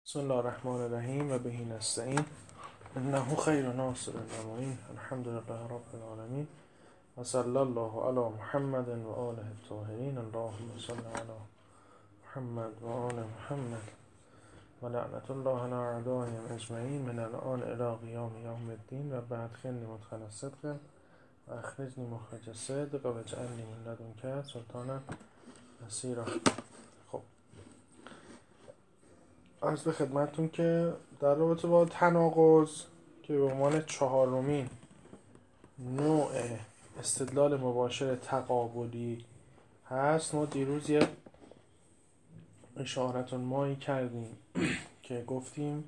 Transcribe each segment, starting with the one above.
بسم الله الرحمن الرحیم و بهی نستعین انه خیر ناصر المعین الحمد لله رب العالمین و صلی الله علی محمد و آله الطاهرین اللهم صل علی محمد و آل محمد و لعنت الله علی اعدائهم اجمعین من الان الی قیام یوم الدین و بعد خلنی مدخل الصدق و اخرجنی مخرج الصدق و اجعلنی من لدنک سلطانا نصیرا. خب عرض به خدمتتون که در رابطه با تناقض که به عنوان چهارمین نوع استدلال مباشر تقابلی هست، ما دیروز یه اشارت مایی کردیم که گفتیم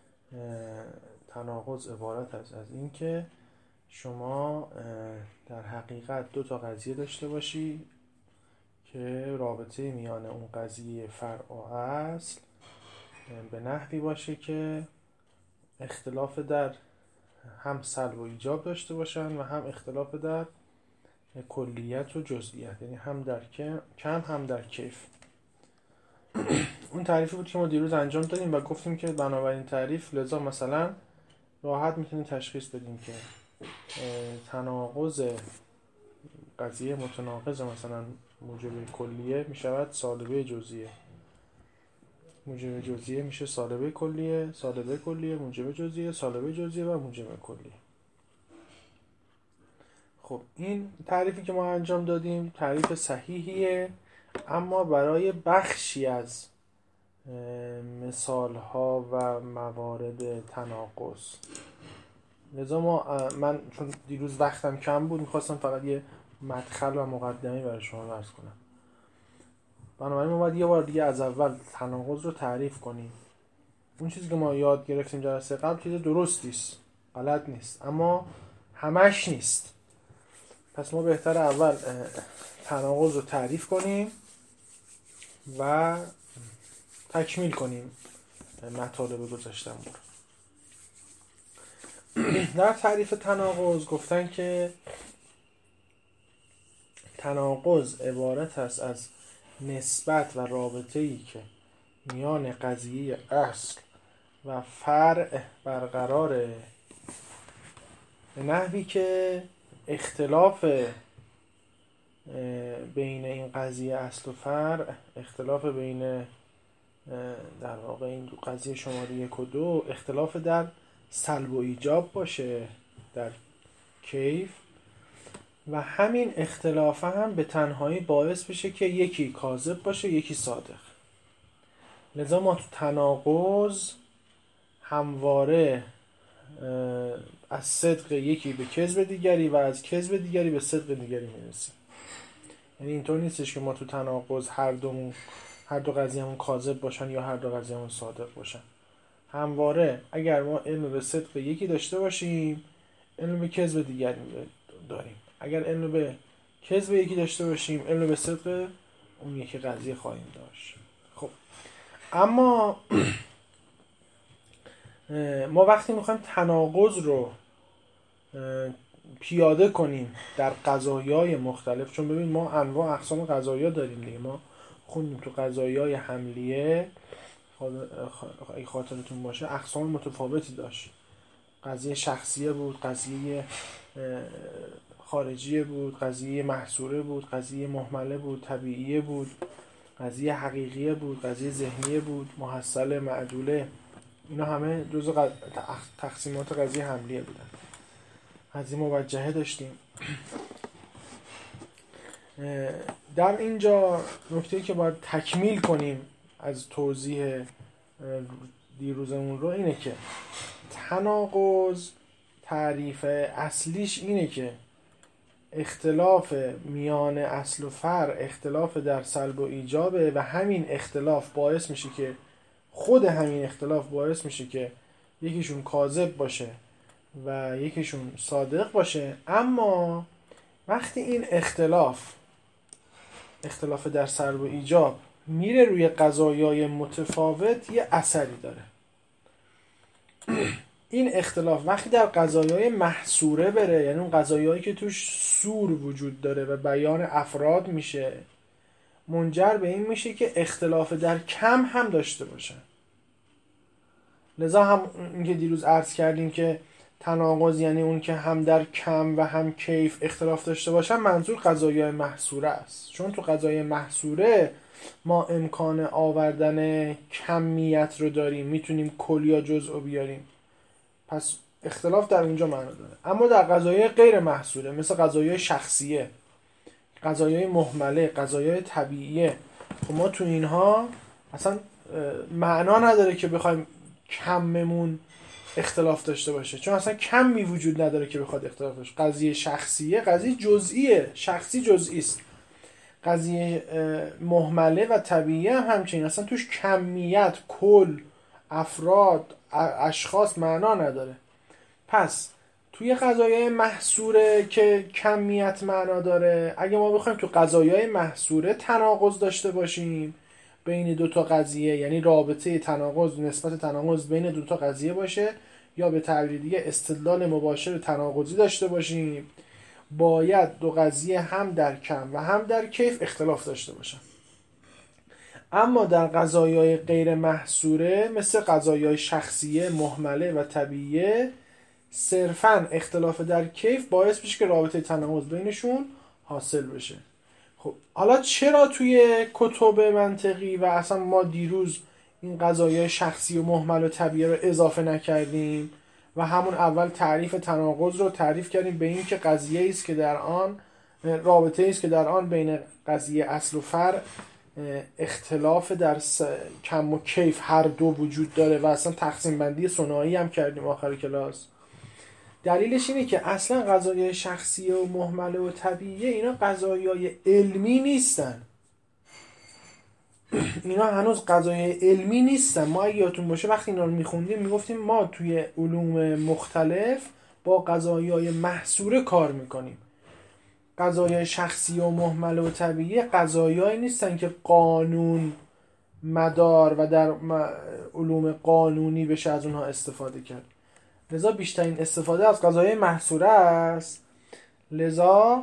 تناقض عبارت است از این که شما در حقیقت دو تا قضیه داشته باشی که رابطه میان اون قضیه فرع و اصل به نحوی باشه که اختلاف در هم سلب و ایجاب داشته باشن و هم اختلاف در کلیت و جزئیت، یعنی هم در کم هم در کیف. اون تعریفی بود که ما دیروز انجام دادیم و گفتیم که بنابراین تعریف لذا مثلا راحت میتونیم تشخیص بدیم که تناقض قضیه متناقض مثلا موجب کلیه میشود سالبه جزئیه، موجب جزئیه میشه سالبه کلیه، سالبه کلیه موجب جزئیه، سالبه جزئیه و موجب کلیه. خب این تعریفی که ما انجام دادیم تعریف صحیحیه، اما برای بخشی از مثال ها و موارد تناقض. لذا من چون دیروز وقتم کم بود میخواستم فقط یه مدخل و مقدمه برای شما عرض کنم. بنابراین ما باید یه بار دیگه از اول تناقض رو تعریف کنیم. اون چیزی که ما یاد گرفتیم جلسه قبل چیز درستیست، غلط نیست، اما همش نیست. پس ما بهتر اول تناقض رو تعریف کنیم و تکمیل کنیم مطالب گذاشتم رو. در تعریف تناقض گفتن که تناقض عبارت است از نسبت و رابطه‌ای که میان قضیه اصل و فرع برقراره، به نحوی که اختلاف بین این قضیه اصل و فرع، اختلاف بین در واقع این دو قضیه شماره 1 و 2 اختلاف در سلب و ایجاب باشه، در کیف، و همین اختلاف هم به تنهایی باعث بشه که یکی کاذب باشه یکی صادق. لذا ما تو تناقض همواره از صدق یکی به کذب دیگری و از کذب دیگری به صدق دیگری میرسیم. یعنی اینطور نیستش که ما تو تناقض هر دو قضیه‌مون کاذب باشن یا هر دو قضیه‌مون صادق باشن. همواره اگر ما علم به صدق یکی داشته باشیم علم به کذب دیگری داریم، اگر علم به کذب یکی داشته باشیم علم به صدق اون یکی قضیه خواهیم داشت. خب اما ما وقتی میخوایم تناقض رو پیاده کنیم در قضایای مختلف، چون ببین ما انواع اقسام قضایا داریم دیگه، ما خوندیم تو قضایای حملیه اگه خاطرتون باشه اقسام متفاوتی داشت. قضیه شخصیه بود، قضیه خارجیه بود، قضیه محصوره بود، قضیه مهمله بود، طبیعیه بود، قضیه حقیقیه بود، قضیه ذهنیه بود، محصل، معدوله. اینا همه جزء تقسیمات قضیه حملیه بودن. قضیه موجهه داشتیم. در اینجا نکته‌ای که باید تکمیل کنیم از توضیح دیروزمون رو اینه که تناقض تعریف اصلیش اینه که اختلاف میان اصل و فرع اختلاف در سلب و ایجابه و همین اختلاف باعث میشه که خود همین اختلاف باعث میشه که یکیشون کاذب باشه و یکیشون صادق باشه. اما وقتی این اختلاف در سلب و ایجاب میره روی قضایای متفاوت یه اثری داره. این اختلاف وقتی در قضایای محصوره بره، یعنی اون قضایایی که توش سور وجود داره و بیان افراد میشه، منجر به این میشه که اختلاف در کم هم داشته باشن. لذا هم این که دیروز عرض کردیم که تناقض یعنی اون که هم در کم و هم کیف اختلاف داشته باشن، منظور قضایای محصوره است. چون تو قضایای محصوره ما امکان آوردن کمیت رو داریم، میتونیم کل یا جزء رو بیاریم، پس اختلاف در اونجا معنا داره. اما در قضایای غیر محصوره مثل قضایای شخصیه، قضایای مهمله، قضایای طبیعیه، خب ما تو اینها اصلا معنا نداره که بخوایم کممون اختلاف داشته باشه، چون اصلا کمی وجود نداره که بخواد اختلاف داشته. قضیه شخصیه قضیه جزئیه، شخصی جزئی است. قضیه مهمله و طبیعیه هم همچنین، اصلا توش کمیت، کل، افراد، اشخاص معنا نداره. پس توی قضایای محصوره که کمیت معنا داره، اگه ما بخوایم تو قضایای محصوره تناقض داشته باشیم بین دو تا قضیه، یعنی رابطه تناقض، نسبت تناقض بین دو تا قضیه باشه، یا به تعبیر دیگه استدلال مباشر تناقضی داشته باشیم، باید دو قضیه هم در کم و هم در کیف اختلاف داشته باشن. اما در قضایای غیر محصوره مثل قضایای شخصیه، مهمله و طبیعیه، صرفاً اختلاف در کیف باعث میشه که رابطه تناقض بینشون حاصل بشه. خب حالا چرا توی کتب منطقی و اصلا ما دیروز این قضایای شخصی و مهمل و طبیعی رو اضافه نکردیم و همون اول تعریف تناقض رو تعریف کردیم به این که قضیه است که در آن رابطه است که در آن بین قضیه اصل و فرع اختلاف در کم و کیف هر دو وجود داره و اصلا تقسیم بندی ثنایی هم کردیم آخر کلاس. دلیلش اینه که اصلا قضایای شخصی و مهمل و طبیعی اینا قضایای علمی نیستن. اینا هنوز قضایای علمی نیستن. ما اگه یادتون باشه وقتی اینا رو میخوندیم میگفتیم ما توی علوم مختلف با قضایای محصوره کار میکنیم. قضایای شخصی و مهمل و طبیعی قضایایی نیستن که قانون مدار و در علوم قانونی بشه از اونها استفاده کرد. لذا بیشترین استفاده از قضایای محصوره است. لذا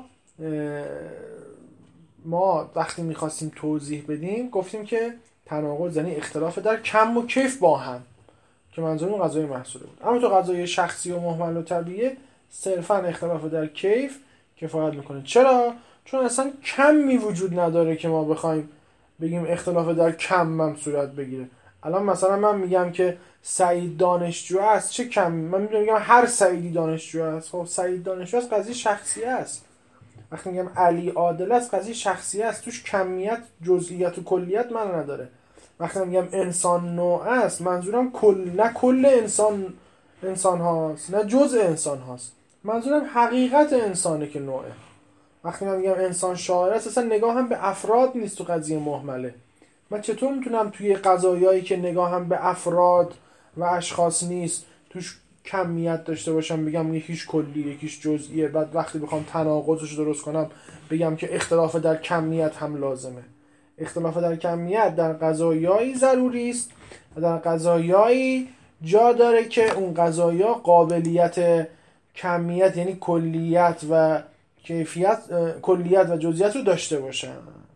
ما وقتی میخواستیم توضیح بدیم گفتیم که تناقض یعنی اختلاف در کم و کیف با هم، که منظورمون قضایای محصوره بود. اما تو قضایای شخصی و مهمل و طبیعی صرفا اختلاف در کیف کفایت میکنه. چرا؟ چون اصلا کمی وجود نداره که ما بخوایم بگیم اختلاف در کم هم صورت بگیره. الان مثلا من میگم که سعید دانشجو است، چه کم؟ من میگم هر سعیدی دانشجو است. خب سعید دانشجو است قضیه شخصیه است. وقتی میگم علی عادل است قضیه شخصیه است، توش کمیت، جزئیات و کلیت من نداره. وقتی میگم انسان نوع است منظورم نه کل انسان هاست نه جزء انسان هاست، منظورم حقیقت انسانه که نوعه. وقتی من میگم انسان شاعر است اصلا نگاه هم به افراد نیست تو قضیه مهمله. من چطور میتونم توی قضایایی که نگاه هم به افراد و اشخاص نیست توش کمیت داشته باشم بگم یکیش کلی یکیش جزئیه، بعد وقتی بخوام تناقضش درست کنم بگم که اختلاف در کمیت هم لازمه. اختلاف در کمیت در قضایایی ضروری است و در قضایایی جا داره که اون قضایا قابلیت کمیت یعنی کلیت و کیفیت، کلیت و جزئیات رو داشته باشن.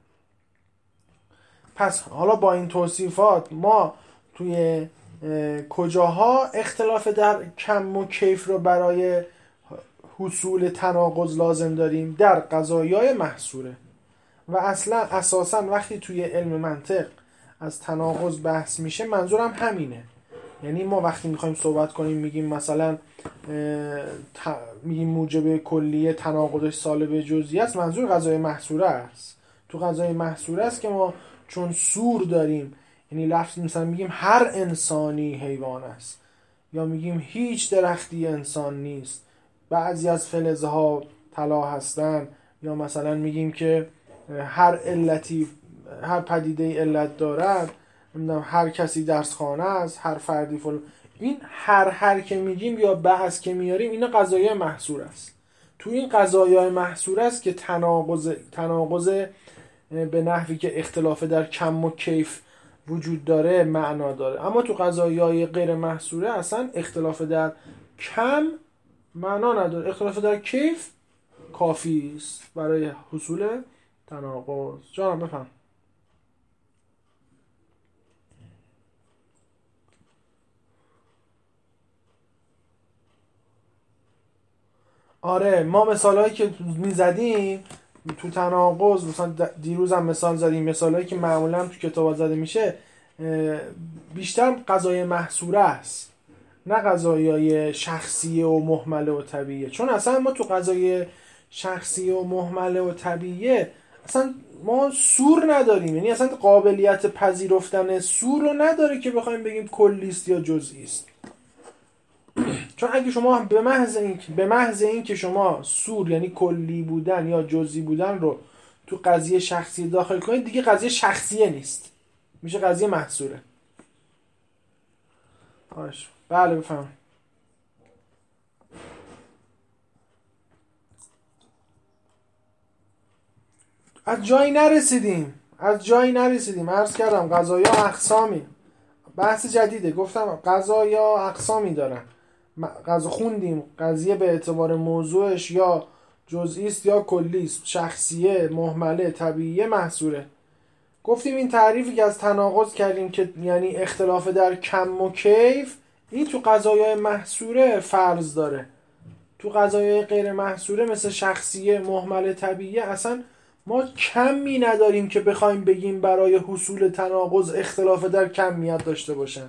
پس حالا با این توصیفات ما توی کجاها اختلاف در کم و کیف رو برای حصول تناقض لازم داریم؟ در قضایای محصوره. و اصلا اساسا وقتی توی علم منطق از تناقض بحث میشه منظورم همینه. یعنی ما وقتی میخوایم صحبت کنیم میگیم مثلا میگیم موجب کلیه تناقضش سالب جزئی است، منظور قضای محصوره است. تو قضای محصوره است که ما چون سور داریم، یعنی لفظ مثلا میگیم هر انسانی حیوان است، یا میگیم هیچ درختی انسان نیست، بعضی از فلزها طلا هستن، یا مثلا میگیم که هر علتی هر پدیده علت دارد، هر کسی درس خانه است، هر فردی این هر که میگیم یا بحث که میاریم اینا قضایای محصور است. تو این قضایای محصور است که تناقض به نحوی که اختلاف در کم و کیف وجود داره معنا داره. اما تو قضایای غیر محصوره اصلا اختلاف در کم معنا نداره، اختلاف در کیف کافی است برای حصول تناقض. جانم بفهم. آره ما مثالایی که میزدیم تو تناقض، مثلا دیروز هم مثال زدیم، مثالایی که معمولا تو کتابا زده میشه بیشتر قضای محصوره است، نه قضایای شخصیه و مهمله و طبیعیه. چون اصلا ما تو قضای شخصیه و مهمله و طبیعیه اصلا ما سور نداریم، یعنی اصلا قابلیت پذیرفتن سور رو نداره که بخوایم بگیم کلیست یا جزئی است. چون اگه شما به محض این که شما سور یعنی کلی بودن یا جزئی بودن رو تو قضیه شخصی داخل کنید، دیگه قضیه شخصیه نیست، میشه قضیه محصوره. بله بفهم. از جایی نرسیدیم. عرض کردم قضایا اقسامی، بحث جدیده. گفتم قضایا اقسامی دارن. قضا خوندیم قضیه به اعتبار موضوعش یا جزئی است یا کلی است، شخصیه، مهمله، طبیعیه، محصوره. گفتیم این تعریفی که از تناقض کردیم که یعنی اختلاف در کم و کیف، این تو قضایای محصوره فرض داره. تو قضایای غیر محصوره مثل شخصیه، مهمله، طبیعیه اصلا ما کمی نداریم که بخوایم بگیم برای حصول تناقض اختلاف در کمیت داشته باشن.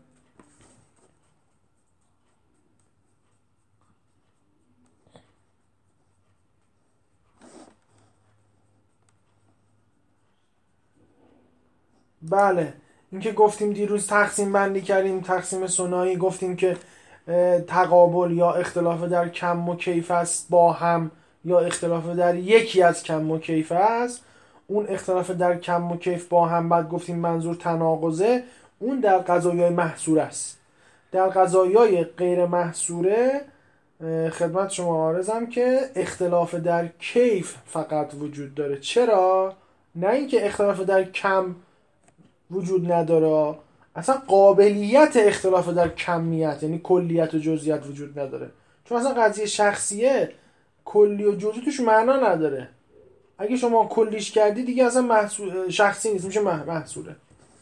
بله این که گفتیم دیروز تقسیم بندی کردیم، تقسیم ثنایی، گفتیم که تقابل یا اختلاف در کم و کیف است با هم، یا اختلاف در یکی از کم و کیف است. اون اختلاف در کم و کیف با هم، بعد گفتیم منظور تناقضه، اون در قضایای محصور است. در قضایای غیر محصوره خدمت شما عرضم که اختلاف در کیف فقط وجود داره. چرا؟ نه اینکه اختلاف در کم وجود نداره، اصلا قابلیت اختلاف در کمیت یعنی کلیت و جزئیت وجود نداره. چون اصلا قضیه شخصیه کلی و جزئی توش معنا نداره. اگه شما کلیش کردی دیگه اصلا شخصی نیست، میشه محصوله.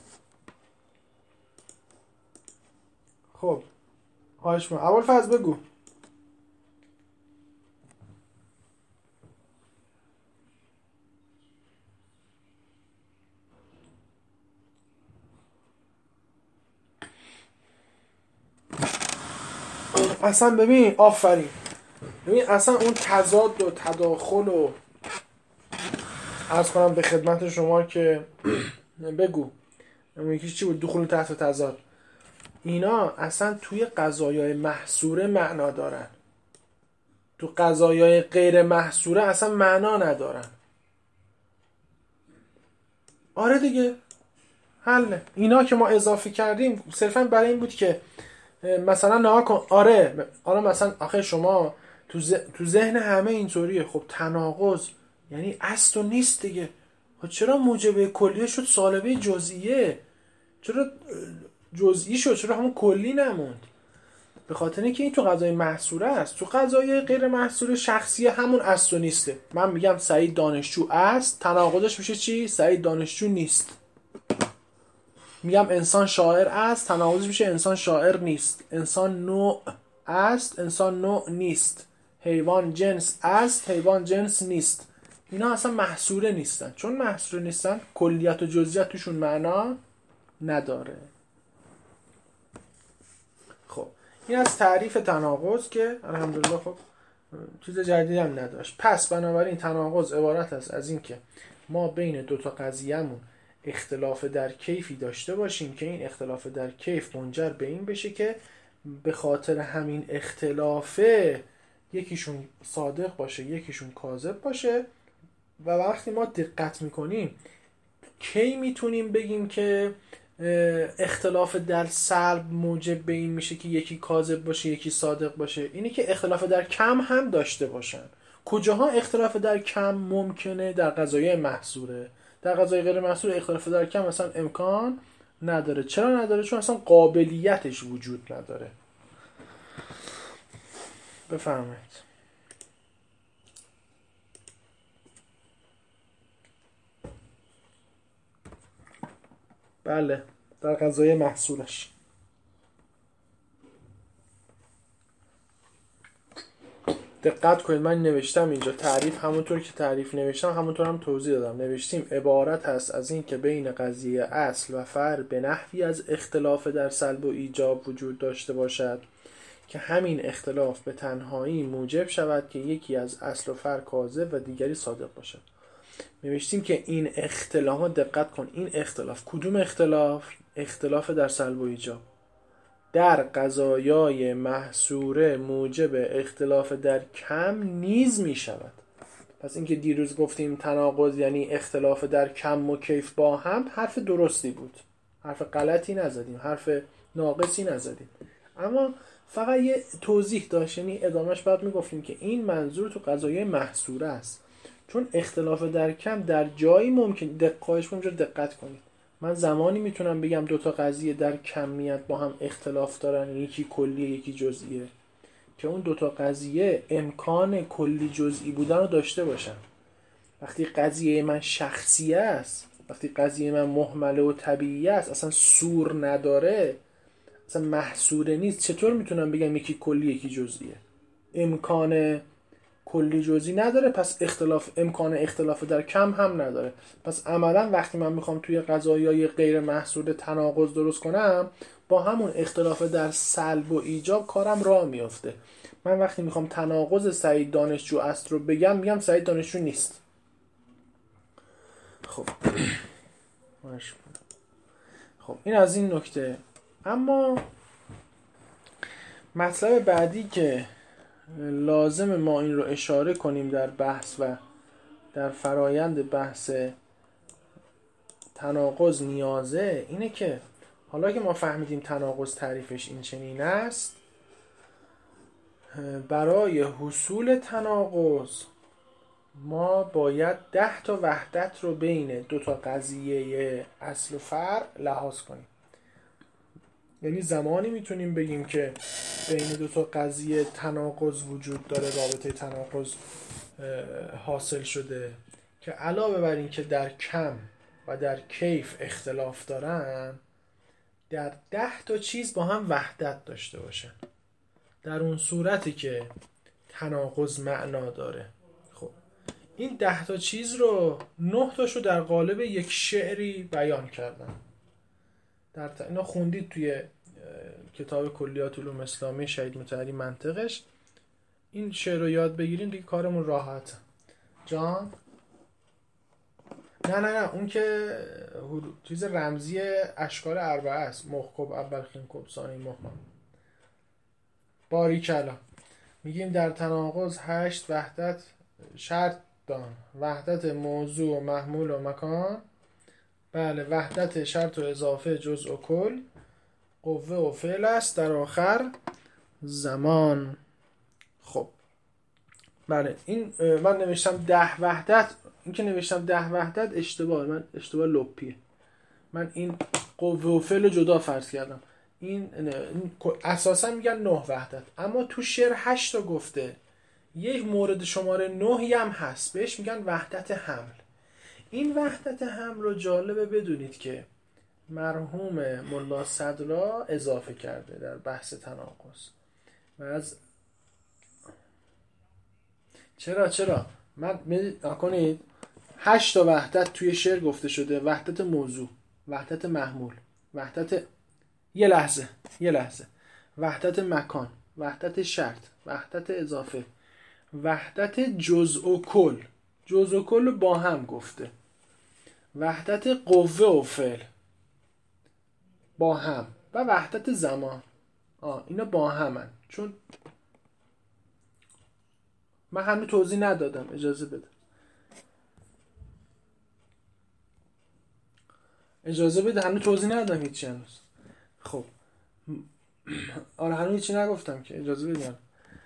خب خواهش می‌کنم ابوالفضل بگو. اصلا ببین آفرین، ببین اصلا اون تضاد و تداخل و عرض کنم به خدمت شما که بگو یکیش چی بود، دخول تحت تضاد، اینا اصلا توی قضایای محصوره معنا دارن، تو قضایای غیر محصوره اصلا معنا ندارن. آره دیگه حله. اینا که ما اضافه کردیم صرفا برای این بود که مثلا نها کن. آره مثلا آخه شما تو ذهن همه اینطوریه. خب تناقض یعنی است و نیست دیگه. خب چرا موجب کلیه شد سالبه جزئیه؟ چرا جزئی شد؟ چرا همون کلی نموند؟ به خاطر اینکه این تو قضای محصوره است. تو قضای غیر محصوره شخصیه همون است و نیسته. من میگم سعید دانشجو است، تناقضش میشه چی؟ سعید دانشجو نیست. میگم انسان شاعر است، تناقضش میشه انسان شاعر نیست. انسان نوع است، انسان نوع نیست. حیوان جنس است، حیوان جنس نیست. اینا اصلا محصوره نیستن. چون محصوره نیستن کلیت و جزئیات توشون معنا نداره. خب این از تعریف تناقض که الحمدلله خب چیز جدیدی هم نداشت. پس بنابراین تناقض عبارت است از این که ما بین دوتا قضیه‌مون اختلاف در کیفی داشته باشیم که این اختلاف در کیف منجر به این بشه که به خاطر همین اختلافه یکیشون صادق باشه یکیشون کاذب باشه. و وقتی ما دقت میکنیم کی میتونیم بگیم که اختلاف در سلب موجب به این میشه که یکی کاذب باشه یکی صادق باشه؟ اینه که اختلاف در کم هم داشته باشن. کجاها اختلاف در کم ممکنه؟ در قضایای محصوره. در قضای غیر محصور اختلاف در کم اصلا امکان نداره. چرا نداره؟ چون اصلا قابلیتش وجود نداره. بفرمایید. بله در قضای محصولش. دقت کنید من نوشتم اینجا تعریف همونطور که تعریف نوشتم همونطور هم توضیح دادم. نوشتیم عبارت هست از این که بین قضیه اصل و فرع به نحوی از اختلاف در سلب و ایجاب وجود داشته باشد که همین اختلاف به تنهایی موجب شود که یکی از اصل و فرع کاذب و دیگری صادق باشد. نوشتیم که این اختلاف، دقت کن، این اختلاف کدوم اختلاف؟ اختلاف در سلب و ایجاب در قضایای محصوره موجب اختلاف در کم نیز می شود. پس اینکه دیروز گفتیم تناقض یعنی اختلاف در کم و کیف با هم، حرف درستی بود، حرف غلطی نزدیم، حرف ناقصی نزدیم، اما فقط یه توضیح داشت. یعنی ادامهش بعد می گفتیم که این منظور تو قضایای محصوره است، چون اختلاف در کم در جایی ممکن دقت کنید. من زمانی میتونم بگم دوتا قضیه در کمیت با هم اختلاف دارن، یکی کلیه یکی جزئیه، که اون دوتا قضیه امکان کلی جزئی بودن رو داشته باشن. وقتی قضیه من شخصی است، وقتی قضیه من مهمله و طبیعی است، اصلا سور نداره، اصلا محصوره نیست، چطور میتونم بگم یکی کلی یکی جزئیه؟ امکان کلی جزئی نداره، پس امکان اختلاف در کم هم نداره. پس عملا وقتی من میخوام توی قضایای غیر محصور تناقض درست کنم، با همون اختلاف در سلب و ایجاب کارم راه میفته. من وقتی میخوام تناقض سعید دانشجو است رو بگم، میگم سعید دانشجو نیست. خب این از این نکته. اما مطلب بعدی که لازم ما این رو اشاره کنیم در بحث و در فرایند بحث تناقض نیازه اینه که حالا که ما فهمیدیم تناقض تعریفش این چنین است، برای حصول تناقض ما باید 10 تا وحدت رو بین دو تا قضیه اصل و فرع لحاظ کنیم. یعنی زمانی میتونیم بگیم که بین دو تا قضیه تناقض وجود داره، رابطه تناقض حاصل شده، که علاوه بر این که در کم و در کیف اختلاف دارن، در 10 تا چیز با هم وحدت داشته باشن. در اون صورتی که تناقض معنا داره. خب این 10 تا چیز رو 9 تاشو در قالب یک شعری بیان کردن. اینا خوندید توی کتاب کلیات علوم اسلامی شهید مطهری منطقش. این شعر رو یاد بگیریم دیگه کارمون راحت. جان نه اون که چیز رمزی اشکال اربعه است. مخکب اول خینکب ثانی مخمم. باریکلا. میگیم در تناقض 8 وحدت شرط دان. وحدت موضوع و محمول و مکان. بله، وحدت شرط و اضافه جزء و کل، قوه و فعل است، در آخر زمان. خب بله، این من نوشتم 10 وحدت. این که نوشتم 10 وحدت اشتباه، من اشتباه لپیه. من این قوه و فعل رو جدا فرض کردم. این اساسا میگن 9 وحدت، اما تو شعر 8 تا گفته. یک مورد شماره 9 هم هست بهش میگن وحدت حمل. این وحدت حمل رو جالبه بدونید که مرحوم ملا صدرا اضافه کرده در بحث تناقض. و از چرا من نکنید 8 تا وحدت توی شعر گفته شده. وحدت موضوع، وحدت محمول، وحدت یه لحظه وحدت مکان، وحدت شرط، وحدت اضافه، وحدت جزء و کل. جزء و کل با هم گفته. وحدت قوه و فعل با هم و وحدت زمان. اینا با همن. چون من هنوز توضیح ندادم، اجازه بده هنوز توضیح ندادم هیچی هنوز. خب آره هنوز هیچی نگفتم که اجازه بدید.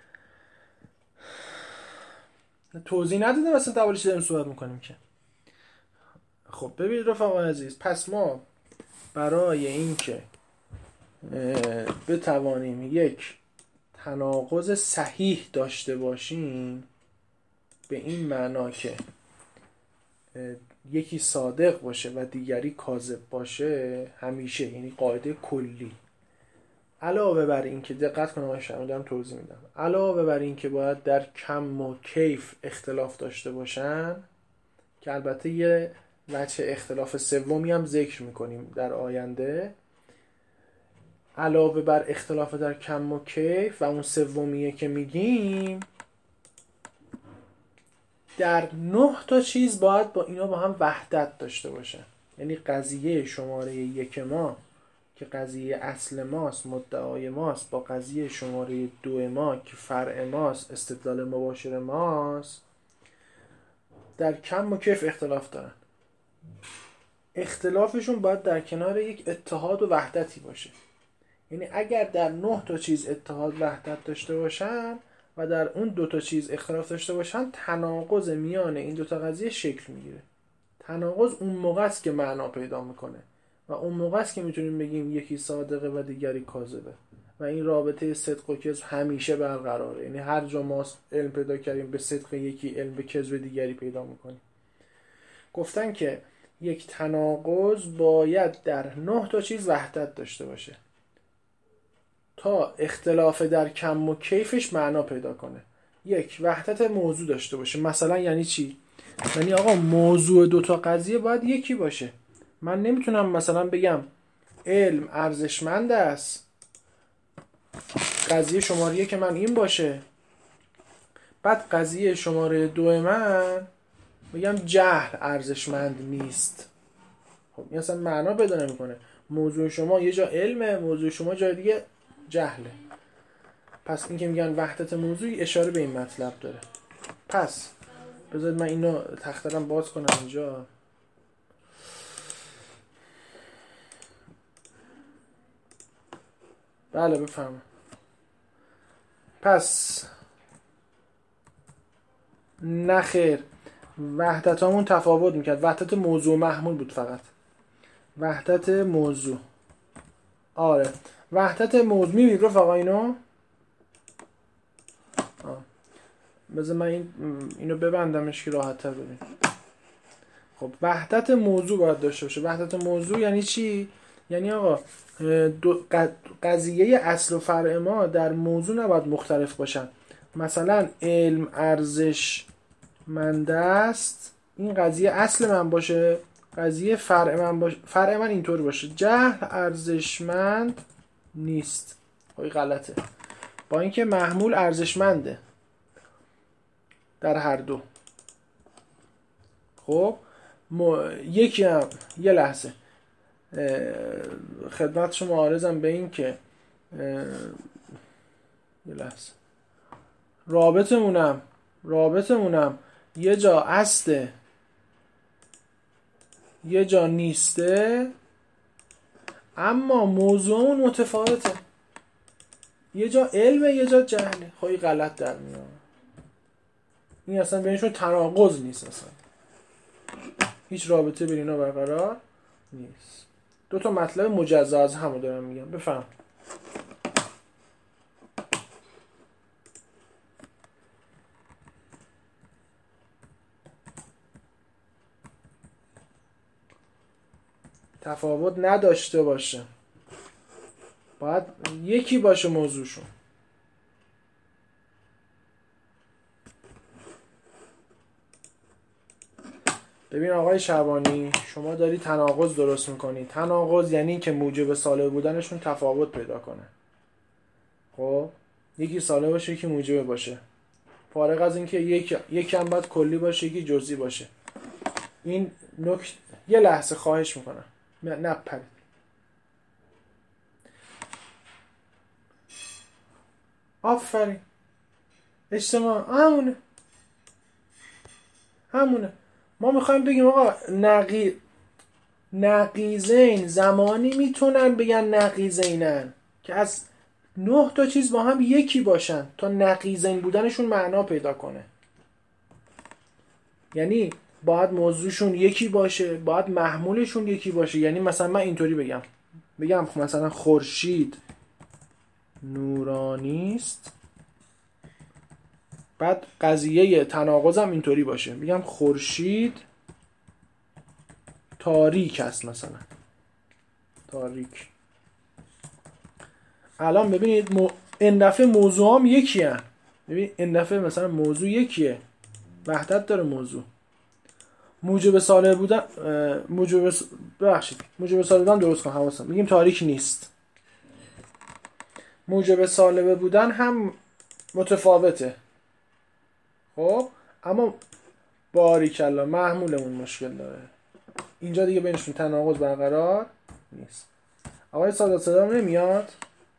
توضیح ندادم اصلا درباره‌اش داریم صحبت میکنیم که. خب ببینید رفقای عزیز، پس ما برای اینکه بتوانیم یک تناقض صحیح داشته باشیم، به این معنا که یکی صادق باشه و دیگری کاذب باشه، همیشه، یعنی قاعده کلی، علاوه بر این که دقت کنم من دارم توضیح میدم، علاوه بر این که باید در کم و کیف اختلاف داشته باشن، که البته یه وجه اختلاف سومی هم ذکر میکنیم در آینده، علاوه بر اختلاف در کم و کیف و اون سومیه که میگیم، در 9 تا چیز باید با اینا با هم وحدت داشته باشه. یعنی قضیه شماره 1 ما که قضیه اصل ماست، مدعای ماست، با قضیه شماره 2 ما که فرع ماست، استدلال مباشر ماست، در کم و کیف اختلاف دارن. اختلافشون باید در کنار یک اتحاد و وحدتی باشه. یعنی اگر در 9 تا چیز اتحاد وحدت داشته باشن و در اون 2 تا چیز اختلاف داشته باشن، تناقض میان این 2 تا قضیه شکل میگیره. تناقض اون موقع است که معنا پیدا میکنه و اون موقع است که میتونیم بگیم یکی صادقه و دیگری کاذبه و این رابطه صدق و کذب همیشه برقراره. یعنی هر جا ما علم پیدا کردیم به صدق یکی، علم به کذب دیگری پیدا میکنیم. گفتن که یک تناقض باید در 9 تا چیز وحدت داشته باشه تا اختلاف در کم و کیفش معنا پیدا کنه. یک، وحدت موضوع داشته باشه. مثلا یعنی چی؟ یعنی آقا موضوع 2 تا قضیه باید یکی باشه. من نمیتونم مثلا بگم علم ارزشمند است، قضیه شماره 1 من این باشه، بعد قضیه شماره 2 من بگم جهل ارزشمند نیست. خب این اصلا معنا پیدا نمیکنه. موضوع شما یه جا علمه، موضوع شما جای دیگه جهله. پس این که میگن وحدت موضوع اشاره به این مطلب داره. پس بذارید من اینو تخترم باز کنم اینجا. بله بفهم. پس نخیر، وحدت همون تفاوت میکرد. وحدت موضوع محمول بود فقط. وحدت موضوع، آره وحدت موضوع. میبینید رفقا اینو؟ بذار من اینو ببندمش که راحت تر ببین. خب وحدت موضوع باید داشته باشه. وحدت موضوع یعنی چی؟ یعنی آقا قضیه اصل و فرع ما در موضوع نباید مختلف باشن. مثلا علم ارزشمند است، این قضیه اصل من باشه، قضیه فرع من باشه، فرع من اینطور باشه، جهل ارزشمند نیست. خب غلطه، با اینکه محمول ارزشمنده در هر دو. خب یکی هم یه لحظه خدمت شما عارضم به این که یه لحظه رابطمونم یه جا هسته یه جا نیسته، اما موضوعمون متفاوته. یه جا علمه یه جا جهله. خب غلط در میاد. این اصلا بینشون تناقض نیست، اصلا هیچ رابطه بین اینا برقرار نیست. 2 تا مطلب مجزا از همو دارم میگم. بفهم. تفاوت نداشته باشه، باید یکی باشه موضوعشون. ببین آقای شعبانی، شما داری تناقض درست میکنی. تناقض یعنی که موجب سالب بودنشون تفاوت پیدا کنه. خب یکی سالب باشه یکی موجب باشه، فارغ از اینکه یکی هم باید کلی باشه یکی جزئی باشه. این نکته یه لحظه خواهش میکنم نپرید. آفرین، اجتماع همونه. ما میخوایم بگیم آقا نقیضین زمانی میتونن بگن نقیضینن که از 9 تا چیز با هم یکی باشن تا نقیضین بودنشون معنا پیدا کنه. یعنی باید موضوعشون یکی باشه، باید محمولشون یکی باشه. یعنی مثلا من اینطوری بگم مثلا خورشید نورانی است، بعد قضیه تناقضم اینطوری باشه، بگم خورشید تاریک است، مثلا تاریک. الان ببینید این دفعه موضوع هم یکی هن. ببین این دفعه مثلا موضوع یکیه، وحدت داره موضوع. موجب سالب بودن موجب سالب بودن درست کن حواسم، میگیم تاریک نیست. موجب سالب بودن هم متفاوته. خب اما باریکلا محمولمون مشکل داره. اینجا دیگه بینشون تناقض برقرار نیست. آقای سادات صدا نمیاد؟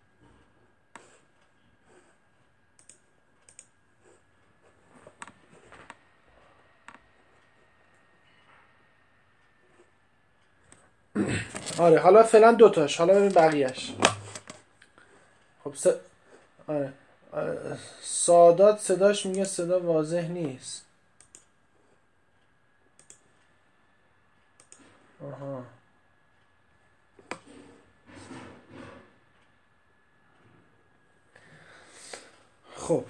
آره حالا فعلا دوتاش، حالا ببین بقیهش. خب آره. سادات صداش میگه صدا واضح نیست. آها. خب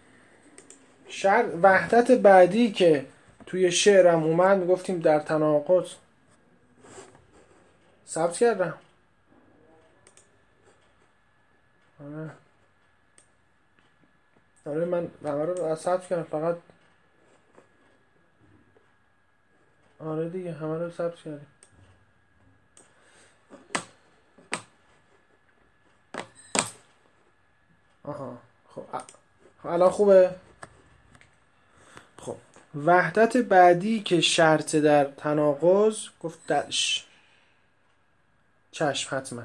وحدت بعدی که توی شعرم اومد میگفتیم در تناقض. ثبت کردم. آره من همه رو ثبت کردم، فقط آره دیگه همه رو ثبت کردیم. آها خب الان خوبه. خب وحدت بعدی که شرط در تناقض گفت چشم حتما.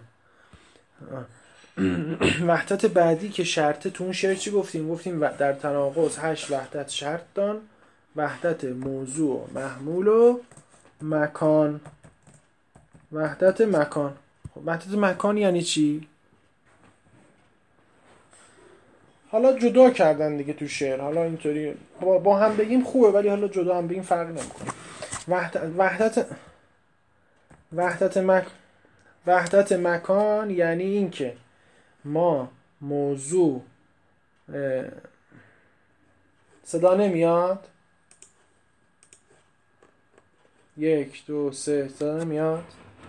وحدت بعدی که شرط تو اون شعر چی گفتیم؟ گفتیم در تناقض 8 وحدت شرط دان: وحدت موضوع و محمول و مکان. وحدت مکان. خب وحدت مکان یعنی چی؟ حالا جدا کردن دیگه تو شعر، حالا اینطوری با هم بگیم خوبه، ولی حالا جدا هم بگیم فرق نمیکنه. وحدت مکان یعنی این که ما موضوع صدا نمیاد؟ 1 2 3 صدا نمیاد؟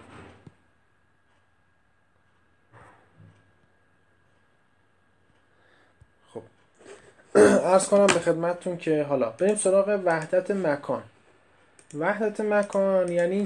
خب عرض کنم به خدمتتون که حالا بریم سراغ وحدت مکان. وحدت مکان یعنی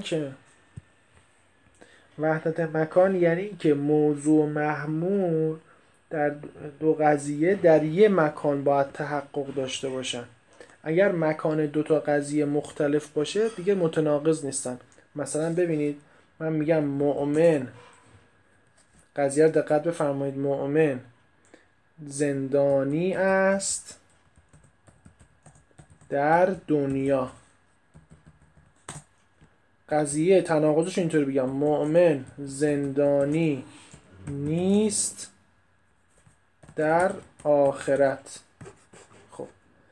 که موضوع و محمول در دو قضیه در یه مکان باید تحقق داشته باشن. اگر مکان دو تا قضیه مختلف باشه دیگه متناقض نیستن. مثلا ببینید من میگم مؤمن، قضیه رو دقت بفرمایید، مؤمن زندانی است در دنیا. قضیه تناقضش اینطوری بگم: مؤمن زندانی نیست در آخرت. خب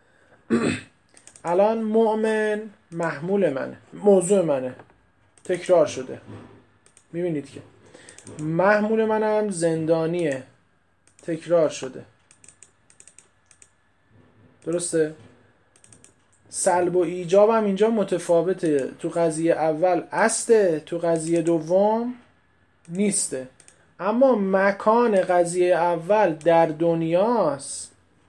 الان مؤمن محمول منه، موضوع منه، تکرار شده. میبینید که محمول منم زندانیه، تکرار شده. درسته؟ سلب و ایجاب هم اینجا متفاوته. تو قضیه اول استه، تو قضیه دوم نیسته. اما مکان قضیه اول در دنیاست،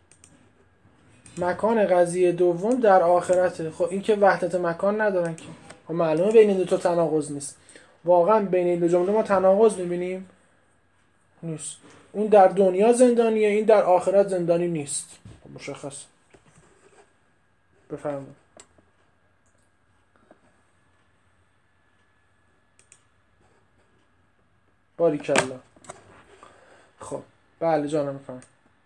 مکان قضیه دوم در آخرته. خب این که وحدت مکان ندارن که. خب معلومه بین این دو تا تناقض نیست. واقعا بین این دو جمله ما تناقض میبینیم؟ نیست. اون در دنیا زندانیه، این در آخرت زندانی نیست. خب مشخص. بفرمایید. باریکلا. خب بله جانم بفرمایید.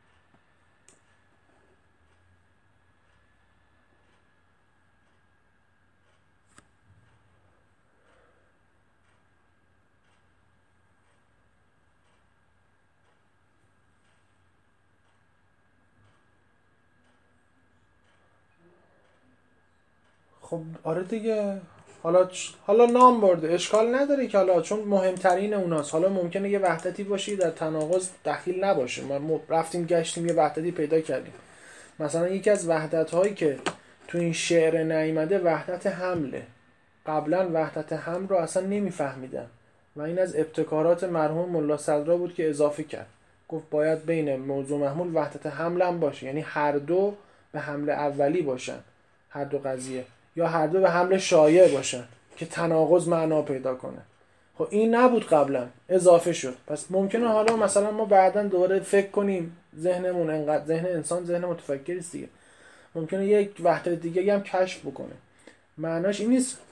خب آره دیگه. حالا نام برده اشکال نداره که حالا چون مهمترین اوناست. حالا ممکنه یه وحدتی باشه در تناقض دخیل نباشه. ما رفتیم گشتیم یه وحدتی پیدا کردیم. مثلا یکی از وحدت هایی که تو این شعر نیامده وحدت حمله. قبلا وحدت حمل رو اصلا نمیفهمیدن و این از ابتکارات مرحوم ملا صدرا بود که اضافه کرد. گفت باید بین موضوع محمول وحدت حمل هم باشه، یعنی هر دو به حمل اولی باشن، هر دو قضیه، یا هر دو به حمل شایع باشن که تناقض معنا پیدا کنه. خب این نبود قبلا، اضافه شد. پس ممکنه حالا مثلا ما بعداً دوباره فکر کنیم، ذهنمون انقدر، ذهن انسان ذهن متفکری است دیگه، ممکنه یک وحدت دیگه هم کشف بکنه. معناش این نیست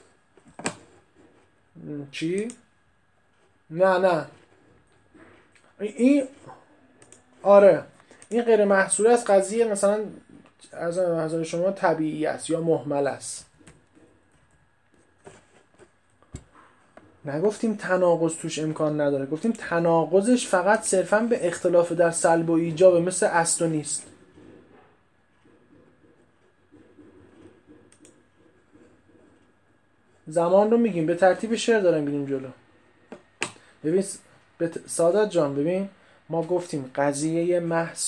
چی؟ نه این آره، این غیر محصوله از قضیه مثلا از نظر شما طبیعی است یا مهمل است. نگفتیم تناقض توش امکان نداره، گفتیم تناقضش فقط صرفا به اختلاف در سلب و ایجاب، مثل است و نیست. زمان رو میگیم به ترتیب شعر داریم میریم جلو. ببین سادات جان، ببین ما گفتیم قضیه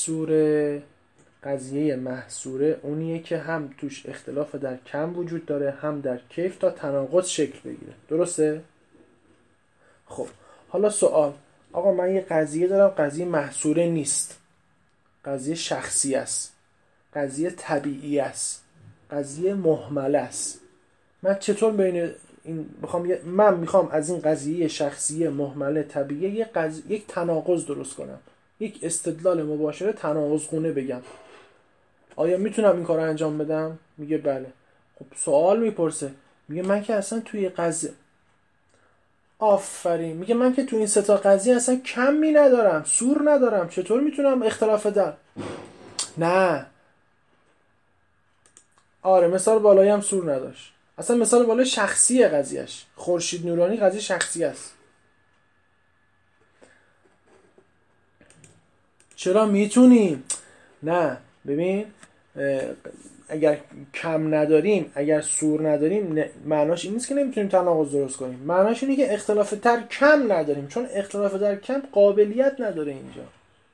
محصوره اونیه که هم توش اختلاف در کم وجود داره، هم در کیف، تا تناقض شکل بگیره. درسته؟ خب حالا سوال، آقا من یه قضیه دارم، قضیه محصوره نیست، قضیه شخصی است، قضیه طبیعی است، قضیه مهمل است. من چطور بین این من میخوام از این قضیه شخصی مهمل طبیعی یک تناقض درست کنم، یک استدلال مباشر تناقض گونه بگم. آیا میتونم این کار رو انجام بدم؟ میگه بله. خب سوال میپرسه، میگه من که اصلا توی قضیه، آفرین، میگه من که توی این سه تا قضیه اصلا کمی ندارم، سور ندارم، چطور میتونم اختلاف در؟ نه، آره مثال بالایی هم سور نداشت. اصلا مثال بالای شخصی قضیهش، خورشید نورانی قضیه شخصی است. چرا میتونیم؟ نه ببین، اگر کم نداریم، اگر سور نداریم، معناش این نیست که نمیتونیم تناقض درست کنیم. معناش اینه که اختلاف در کم نداریم، چون اختلاف در کم قابلیت نداره اینجا.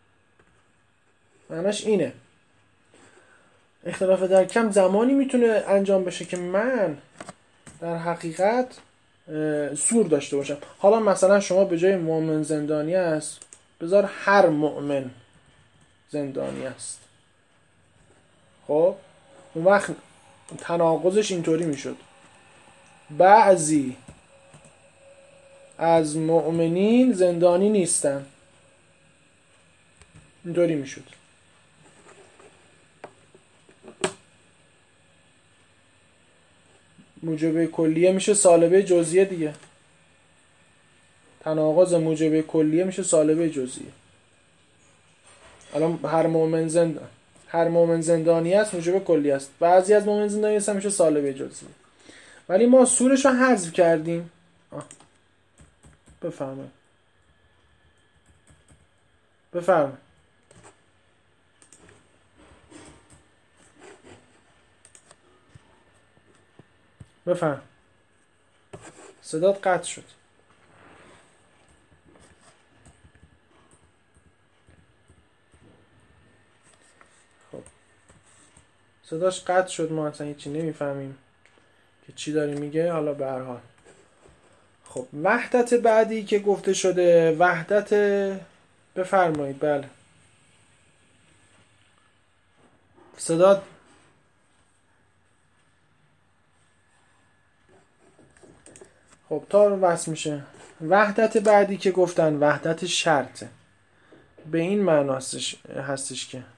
معناش اینه اختلاف در کم زمانی میتونه انجام بشه که من در حقیقت سور داشته باشم. حالا مثلا شما به جای مؤمن زندانی است، بذار هر مؤمن زندانی است. خب اون وقت تناقضش اینطوری میشد، بعضی از مؤمنین زندانی نیستن، اینطوری میشد. موجبه کلیه میشه سالبه جزئیه دیگه. تناقض موجبه کلیه میشه سالبه جزئیه. الان هر مؤمن زندانی است موجب کلی است، بعضی از مؤمن زندانی است میشه سالبه جزئی. ولی ما سورش رو حذف کردیم. بفرمایید بفرم. صدات قطع شد. خب صداش قطع شد، ما اصلا هیچی نمیفهمیم که چی داری میگه. حالا به هر حال خب وحدت بعدی که گفته شده، وحدت، بفرمایید. بله صدات خب تا وصل میشه. وحدت بعدی که گفتن وحدت شرطه. به این معناستش هستش که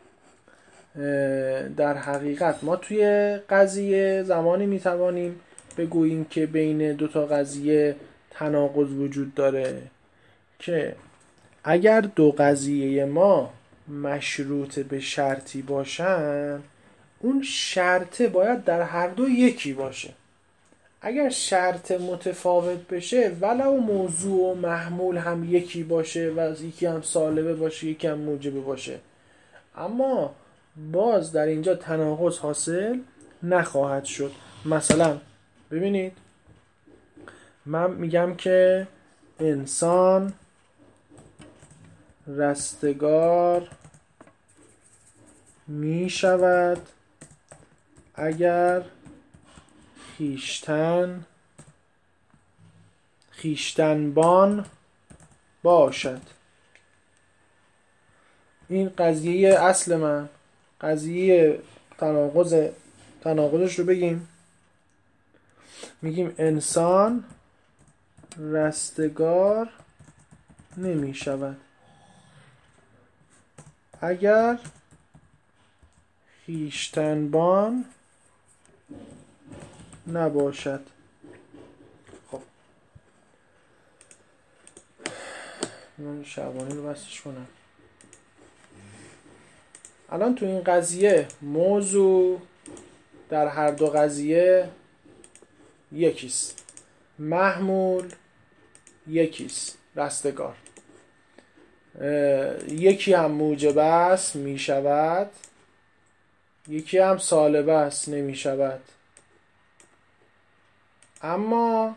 در حقیقت ما توی قضیه زمانی میتوانیم بگوییم که بین دو تا قضیه تناقض وجود داره که اگر دو قضیه ما مشروط به شرطی باشن، اون شرطه باید در هر دو یکی باشه. اگر شرط متفاوت بشه، ولو موضوع و محمول هم یکی باشه و یکی هم سالبه باشه یکی هم موجبه باشه، اما باز در اینجا تناقض حاصل نخواهد شد. مثلا ببینید، من میگم که انسان رستگار میشود اگر خویشتنبان باشد. این قضیه اصل من، قضیه تناقضش رو بگیم. میگیم انسان رستگار نمی شود اگر خویشتنبان نباشد. خب من شعبانی رو بسش کنم. الان تو این قضیه موضوع در هر دو قضیه یکیست، محمول یکیست، رستگار. یکی هم موجب است می شود، یکی هم سالب است نمی شود. اما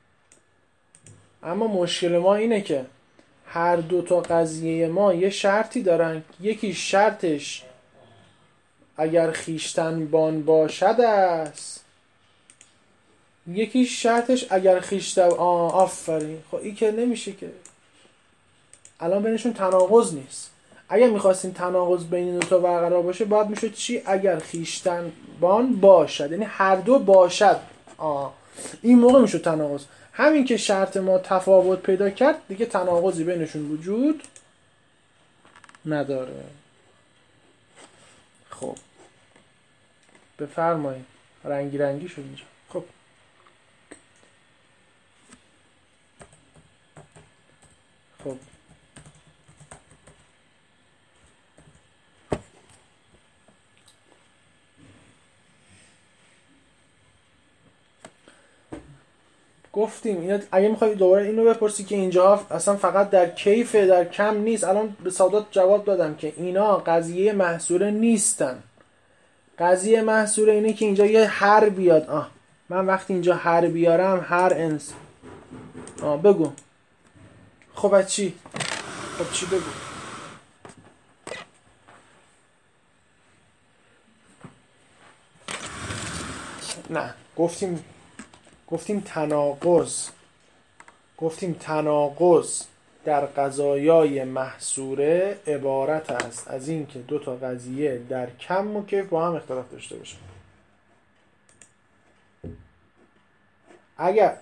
مشکل ما اینه که هر دو تا قضیه ما یه شرطی دارن. یکی شرطش اگر خویشتنبان باشد است، یکی شرطش اگر آفرین. خب این که نمیشه که، الان بینشون تناقض نیست. اگر میخواستیم تناقض بین دو تا برقرار باشه باید میشد چی؟ اگر خویشتنبان باشد، یعنی هر دو باشد. این موقع میشد تناقض. همین که شرط ما تفاوت پیدا کرد دیگه تناقضی بینشون وجود نداره. خب بفرمایید. رنگی رنگی شد اینجا. خب گفتیم اینا. اگه میخوای دوباره اینو بپرسی که اینجا اصلا فقط در کیف، در کم نیست، الان به سادات جواب دادم که اینا قضیه محصوره نیستن. قضیه محصوره اینه که اینجا یه هر بیاد. من وقتی اینجا هر بیارم، هر انس بگو. خب چی بگو؟ نه گفتیم تناقض در قضایای محصوره عبارت است از این که دو تا قضیه در کم و کیف با هم اختلاف داشته باشه. اگر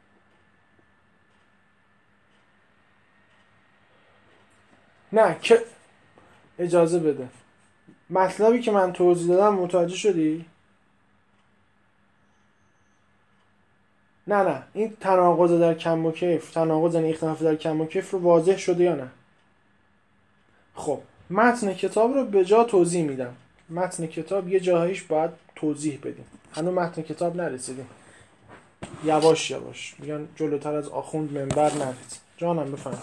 نه که اجازه بده، مطلبی که من توضیح دادم متوجه شدی؟ نه این تناقض در کم و کیف، تناقض یعنی اختلاف در کم و کیف رو واضح شده یا نه؟ خب متن کتاب رو به جا توضیح میدم. متن کتاب یه جاهایش باید توضیح بدیم. هنوز متن کتاب نرسیدیم. یواش میگن جلوتر از آخوند منبر نرید. جانم بفهم.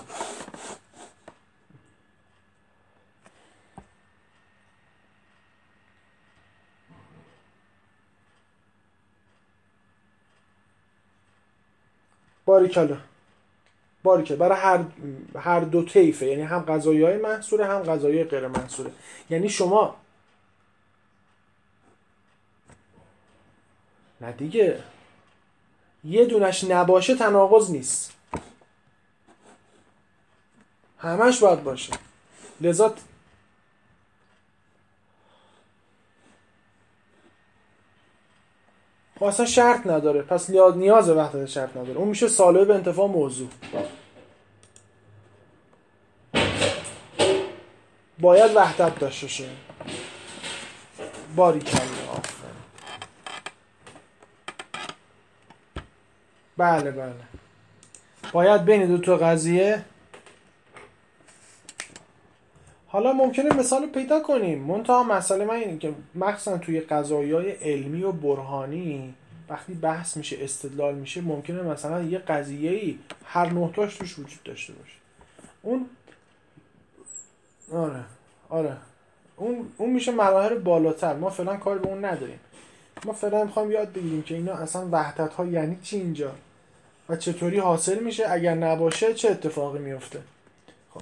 باریکلا برای هر دو طیفه، یعنی هم قضایای محصوره هم قضایای غیر محصوره. یعنی شما نه دیگه، یه دونش نباشه تناقض نیست، همش باید باشه. لذا اصلا شرط نداره، پس نیاز وحدت شرط نداره. اون میشه سالب به انتفاع موضوع. باید وحدت داشته باشه. باریکلا آفرین. بله باید بین دو تا قضیه. حالا ممکنه مثال پیدا کنیم، منتها مسئله من اینه که مخصوصا توی قضایای علمی و برهانی وقتی بحث میشه، استدلال میشه، ممکنه مثلا یه قضیه‌ای هر نقطه‌اش توش وجود داشته باشه. اون آره اون میشه مراحل بالاتر. ما فعلا کار به اون نداریم. ما فعلا میخوایم یاد بگیریم که اینا اصلا وحدت ها یعنی چی اینجا و چطوری حاصل میشه، اگر نباشه چه اتفاقی میفته. خب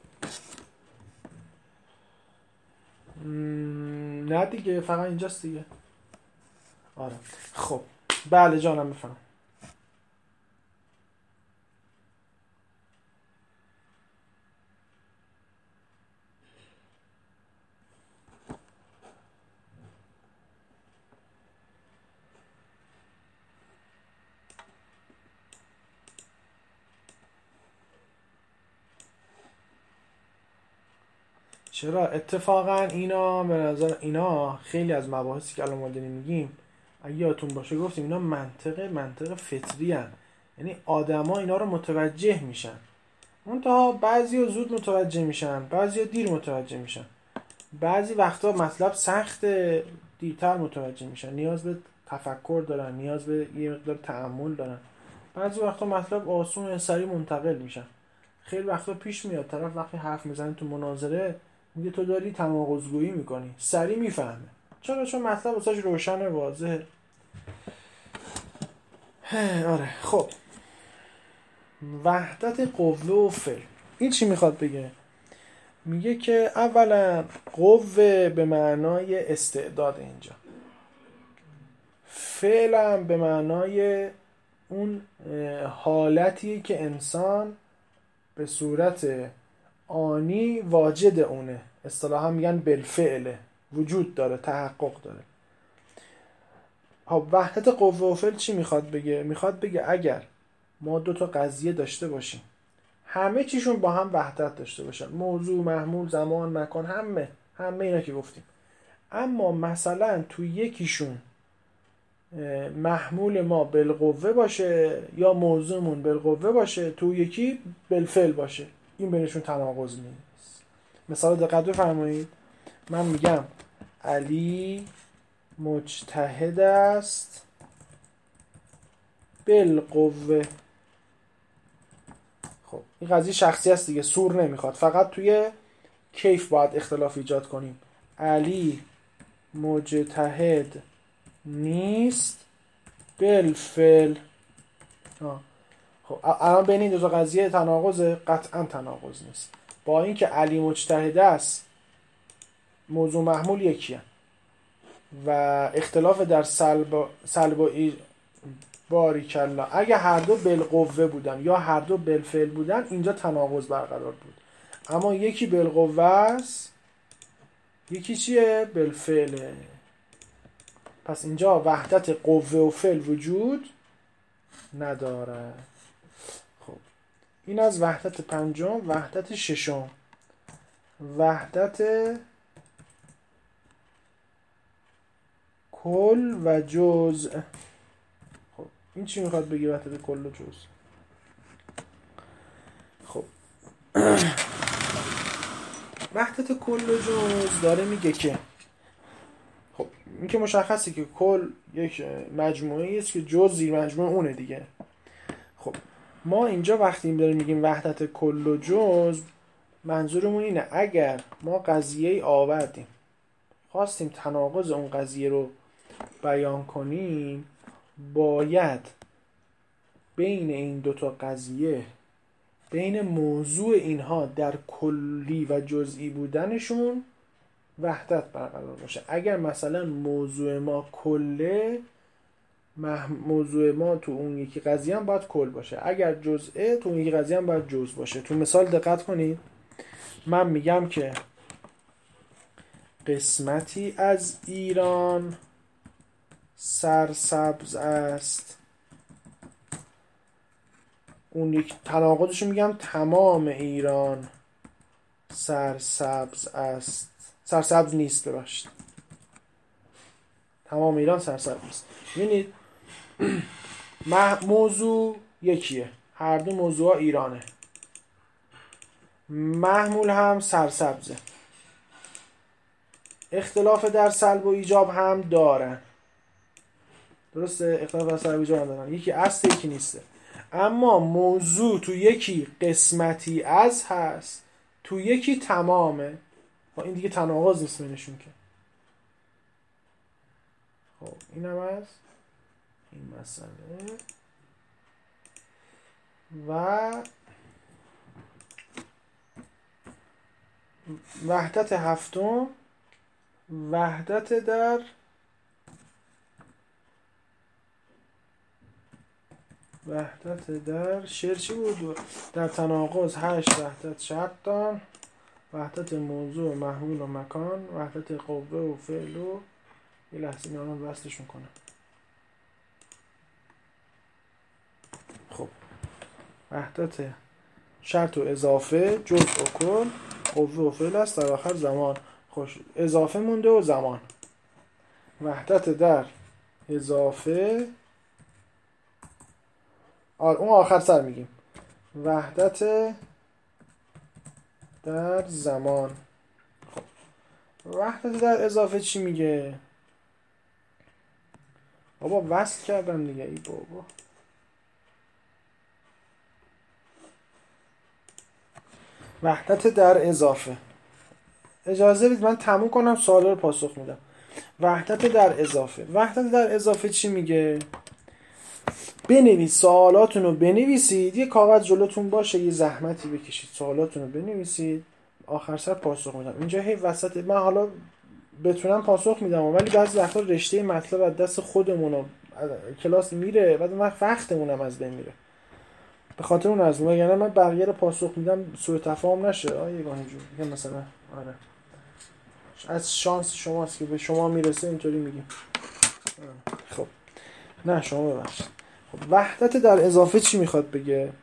نه دیگه، فقط اینجاست دیگه. آره خب بله جانم بفهم. چرا اتفاقا اینا به نظر اینا خیلی از مباحثی که الان ما داریم میگیم اگه یادتون باشه گفتیم اینا منطق فطری هن. یعنی آدما اینا رو متوجه میشن، منتها بعضیا زود متوجه میشن، بعضیا دیر متوجه میشن. بعضی وقتا مطلب سخته، دیرتر متوجه میشن، نیاز به تفکر دارن، نیاز به یه مقدار تأمل دارن. بعضی وقتا مطلب آسون سریع منتقل میشن. خیلی وقتا پیش میاد طرف وقتی حرف میزنه تو مناظره میگه تو داری تناقض‌گویی میکنی، سریع میفهمه. چون مطلب واسش روشن واضحه. آره خب، وحدت قوه و فعل این چی میخواد بگه؟ میگه که اولا قوه به معنای استعداد اینجا، فعلم به معنای اون حالتی که انسان به صورت آنی واجد اونه، اصطلاحا میگن بالفعله، وجود داره، تحقق داره. خب وحدت قوه و فعل چی میخواد بگه؟ میخواد بگه اگر ما دو تا قضیه داشته باشیم همه چیشون با هم وحدت داشته باشن، موضوع، محمول، زمان، مکان، همه اینا که گفتیم، اما مثلا تو یکیشون محمول ما بالقوه باشه یا موضوعمون بالقوه باشه، تو یکی بالفعل باشه، این بینشون تناقض نیست. مثال دقت بفرمایید. من میگم علی مجتهد است بالقوه. خب این قضیه شخصی است دیگه، سور نمیخواد، فقط توی کیف باید اختلاف ایجاد کنیم. علی مجتهد نیست بالفعل. خب الان بین این دو تا قضیه تناقض؟ قطعا تناقض نیست. با اینکه علی مجتهد است موضوع محمول یکی هم. و اختلاف در سلب و باریکلا، اگه هر دو بالقوه بودن یا هر دو بالفعل بودن اینجا تناقض برقرار بود، اما یکی بالقوه است یکی چیه؟ بالفعله. پس اینجا وحدت قوه و فعل وجود نداره. خب این از وحدت پنجم. وحدت ششم، وحدت کل و جزء. خب این چی میخواد بگی وحدت کل و جزء؟ خب وحدت کل و جزء داره میگه که خب این که مشخصه که کل یک مجموعه است که جزء زیر مجموعه اونه دیگه. خب ما اینجا وقتی داریم میگیم وحدت کل و جزء، منظورمون اینه اگر ما قضیه آوردیم خواستیم تناقض اون قضیه رو بیان کنیم، باید بین این دوتا قضیه، بین موضوع اینها در کلی و جزئی بودنشون وحدت برقرار باشه. اگر مثلا موضوع ما کله، موضوع ما تو اون یکی قضیه هم باید کل باشه، اگر جزئه تو اون یکی قضیه هم باید جزء باشه. تو مثال دقت کنید. من میگم که قسمتی از ایران سرسبز است، اون یک تناقضش میگم تمام ایران سرسبز است، سرسبز نیست، ببخشید، تمام ایران سرسبز نیست. ببینید موضوع یکیه، هر دو موضوع ایرانه، محمول هم سرسبزه، اختلاف در سلب و ایجاب هم دارن، درسته؟ اختلاف در سلب و ایجاب هم دارن، یکی اصل یکی نیسته. اما موضوع تو یکی قسمتی از هست، تو یکی تمامه. این دیگه تناقض نیست بینشون که. خب این هم از این مسئله. و وحدت هفتم، وحدت در شعر چی بود؟ در تناقض 8 وحدت شرط دان، وحدت موضوع، محمول و مکان، وحدت قوه و فعل و یه لحظه میانم وصلشون کنم. خب وحدت شرط و اضافه، جزء و کل، قوه و فعل است، در آخر زمان. خوش اضافه مونده و زمان. وحدت در اضافه، اون آخر سر میگیم. وحدت در زمان. خب وحدت در اضافه چی میگه؟ بابا وصل کردم دیگه. ای بابا وحدت در اضافه، اجازه بدید من تموم کنم سوالا رو پاسخ میدم. وحدت در اضافه. وحدت در اضافه چی میگه؟ بنویس سوالاتون رو بنویسید، یه کاغذ جلوتون باشه، یه زحمتی بکشید سوالاتون رو بنویسید، آخر سر پاسخ میدم. اینجا هی وسط من حالا بتونم پاسخ میدم، ولی بعضی وقتا رشته مطلب از دست خودمون کلاس میره، بعد وقتمونم از بین میره. به خاطر اون از وگرنه من بقیه رو پاسخ میدم سوء تفاهم نشه. یگانه جون میگم مثلا آره از شانس شماست که به شما میرسه اینطوری میگیم. خب نه شما ببخشید. خب وحدت در اضافه چی میخواد بگه؟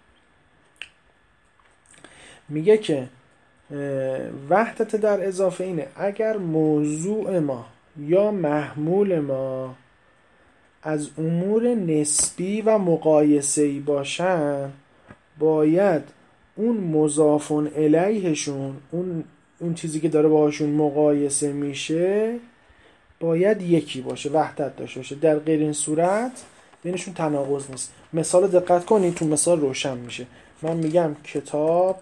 میگه که وحدت در اضافه اینه اگر موضوع ما یا محمول ما از امور نسبی و مقایسه‌ای باشن، باید اون مضاف الیهشون، اون چیزی که داره باهاشون مقایسه میشه، باید یکی باشه، وحدت داشته باشه. در غیر این صورت بینشون تناقض نیست. مثال دقت کنید، تو مثال روشن میشه. من میگم کتاب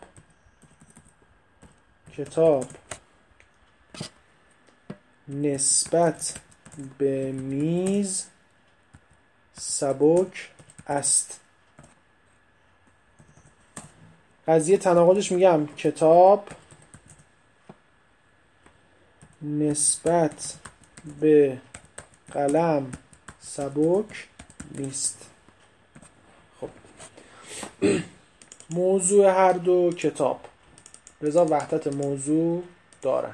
نسبت به میز سبک است. قضیه تناقضش میگم کتاب نسبت به قلم سبک نیست. خب موضوع هر دو کتاب، لذا وحدت موضوع دارن.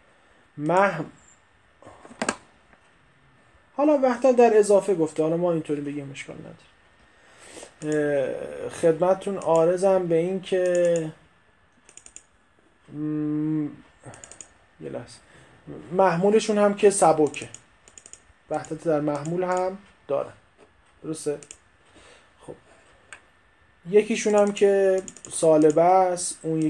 حالا وحدت در اضافه گفته، حالا ما اینطوری بگیم اشکال نداره. خدمتتون عارضم به این که یه لحظه محمولشون هم که سبکه، وحدت در محمول هم دارن، درسته؟ خب یکیشون هم که سالبه است، اون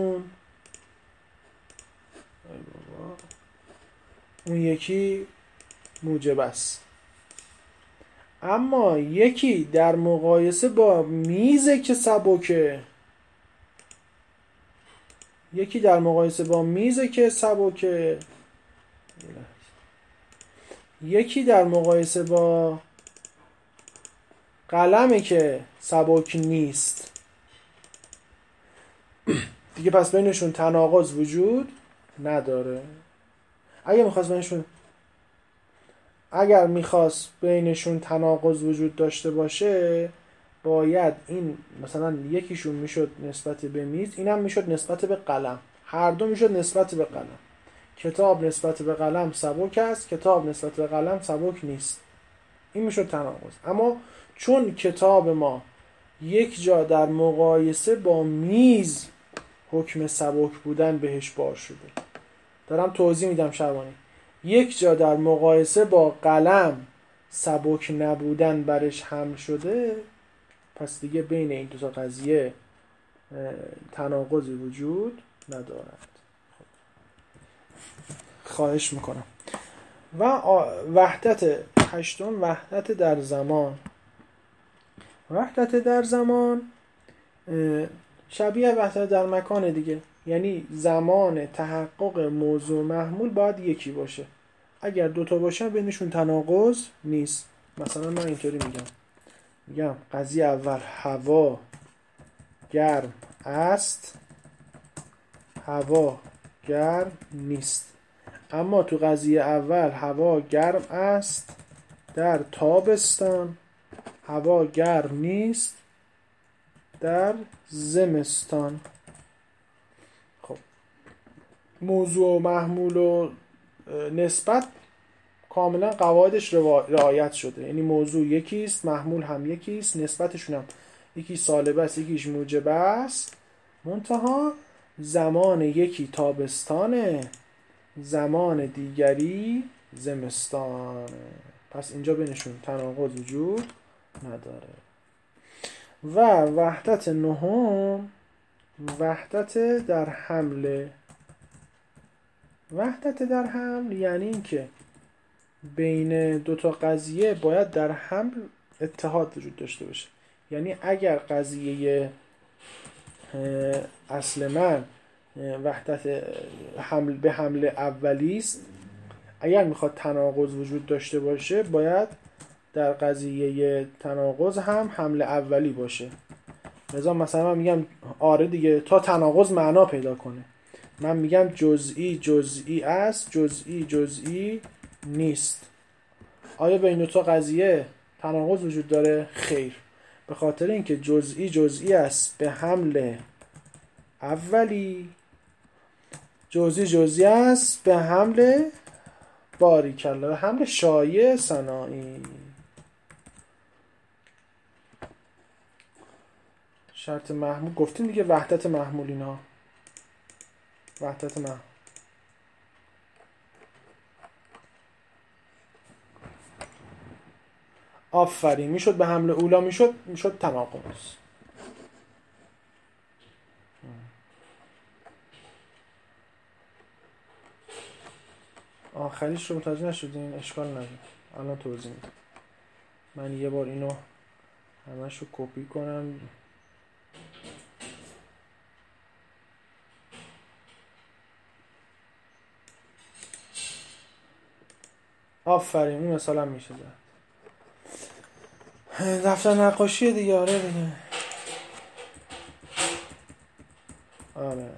یکی موجب است. اما یکی در مقایسه با میزه که سبکه، یکی در مقایسه با قلمه که سبک نیست دیگه. پس بینشون تناقض وجود نداره. اگر میخواست بینشون تناقض وجود داشته باشه، باید این مثلا یکیشون میشد نسبت به میز، اینم میشد نسبت به قلم، هر دو میشد نسبت به قلم. کتاب نسبت به قلم سبک است، کتاب نسبت به قلم سبک نیست. این میشد تناقض. اما چون کتاب ما یک جا در مقایسه با میز حکم سبک بودن بهش بار شده، دارم توضیح میدم شبانی، یک جا در مقایسه با قلم سبک نبودن برش حمل شده، پس دیگه بین این دو تا قضیه تناقضی وجود ندارد. خواهش میکنم. و وحدت هشتم، وحدت در زمان. وحدت در زمان شبیه وحدت در مکان دیگه، یعنی زمان تحقق موضوع محمول باید یکی باشه. اگر دوتا باشن بینشون تناقض نیست. مثلا من اینطوری میگم قضیه اول هوا گرم است، هوا گرم نیست. اما تو قضیه اول هوا گرم است در تابستان، هوا گرم نیست در زمستان. خب موضوع و محمول و نسبت کاملا قواعدش رعایت شده، یعنی موضوع یکیست، محمول هم یکیست، نسبتشون هم یکی سالبه است یکیش موجبه است، منتها زمان یکی تابستانه، زمان دیگری زمستانه. پس اینجا بینشون تناقض وجود نداره. و وحدت نهم وحدت در حمل. وحدت در حمل یعنی این که بین دوتا قضیه باید در حمل اتحاد وجود داشته باشه. یعنی اگر قضیه اصل من وحدت حمل به حمل اولی است، اگر میخواد تناقض وجود داشته باشه باید در قضیه تناقض هم حمل اولی باشه. لذا مثلا من میگم آره دیگه، تا تناقض معنا پیدا کنه. من میگم جزئی جزئی است، جزئی جزئی نیست. آیا بین دو تا قضیه تناقض وجود داره؟ خیر. به خاطر اینکه جزئی جزئی است به حمل اولی، جزئی جزئی است به حمل باریکلا، به حمل شایع ثنایی. شرط محمول گفتیم دیگه، وحدت محمول. اینا وحدت محمول آفرین، میشد به حمل اولا، میشد تناقض. آخریش رو متوجه نشدین؟ اشکال نداره، الان توضیح میدم. من یه بار اینو همشو کپی کنم. آفرین، این مثلا میشه دفتر نقاشی دیگه. آره دیگه، آره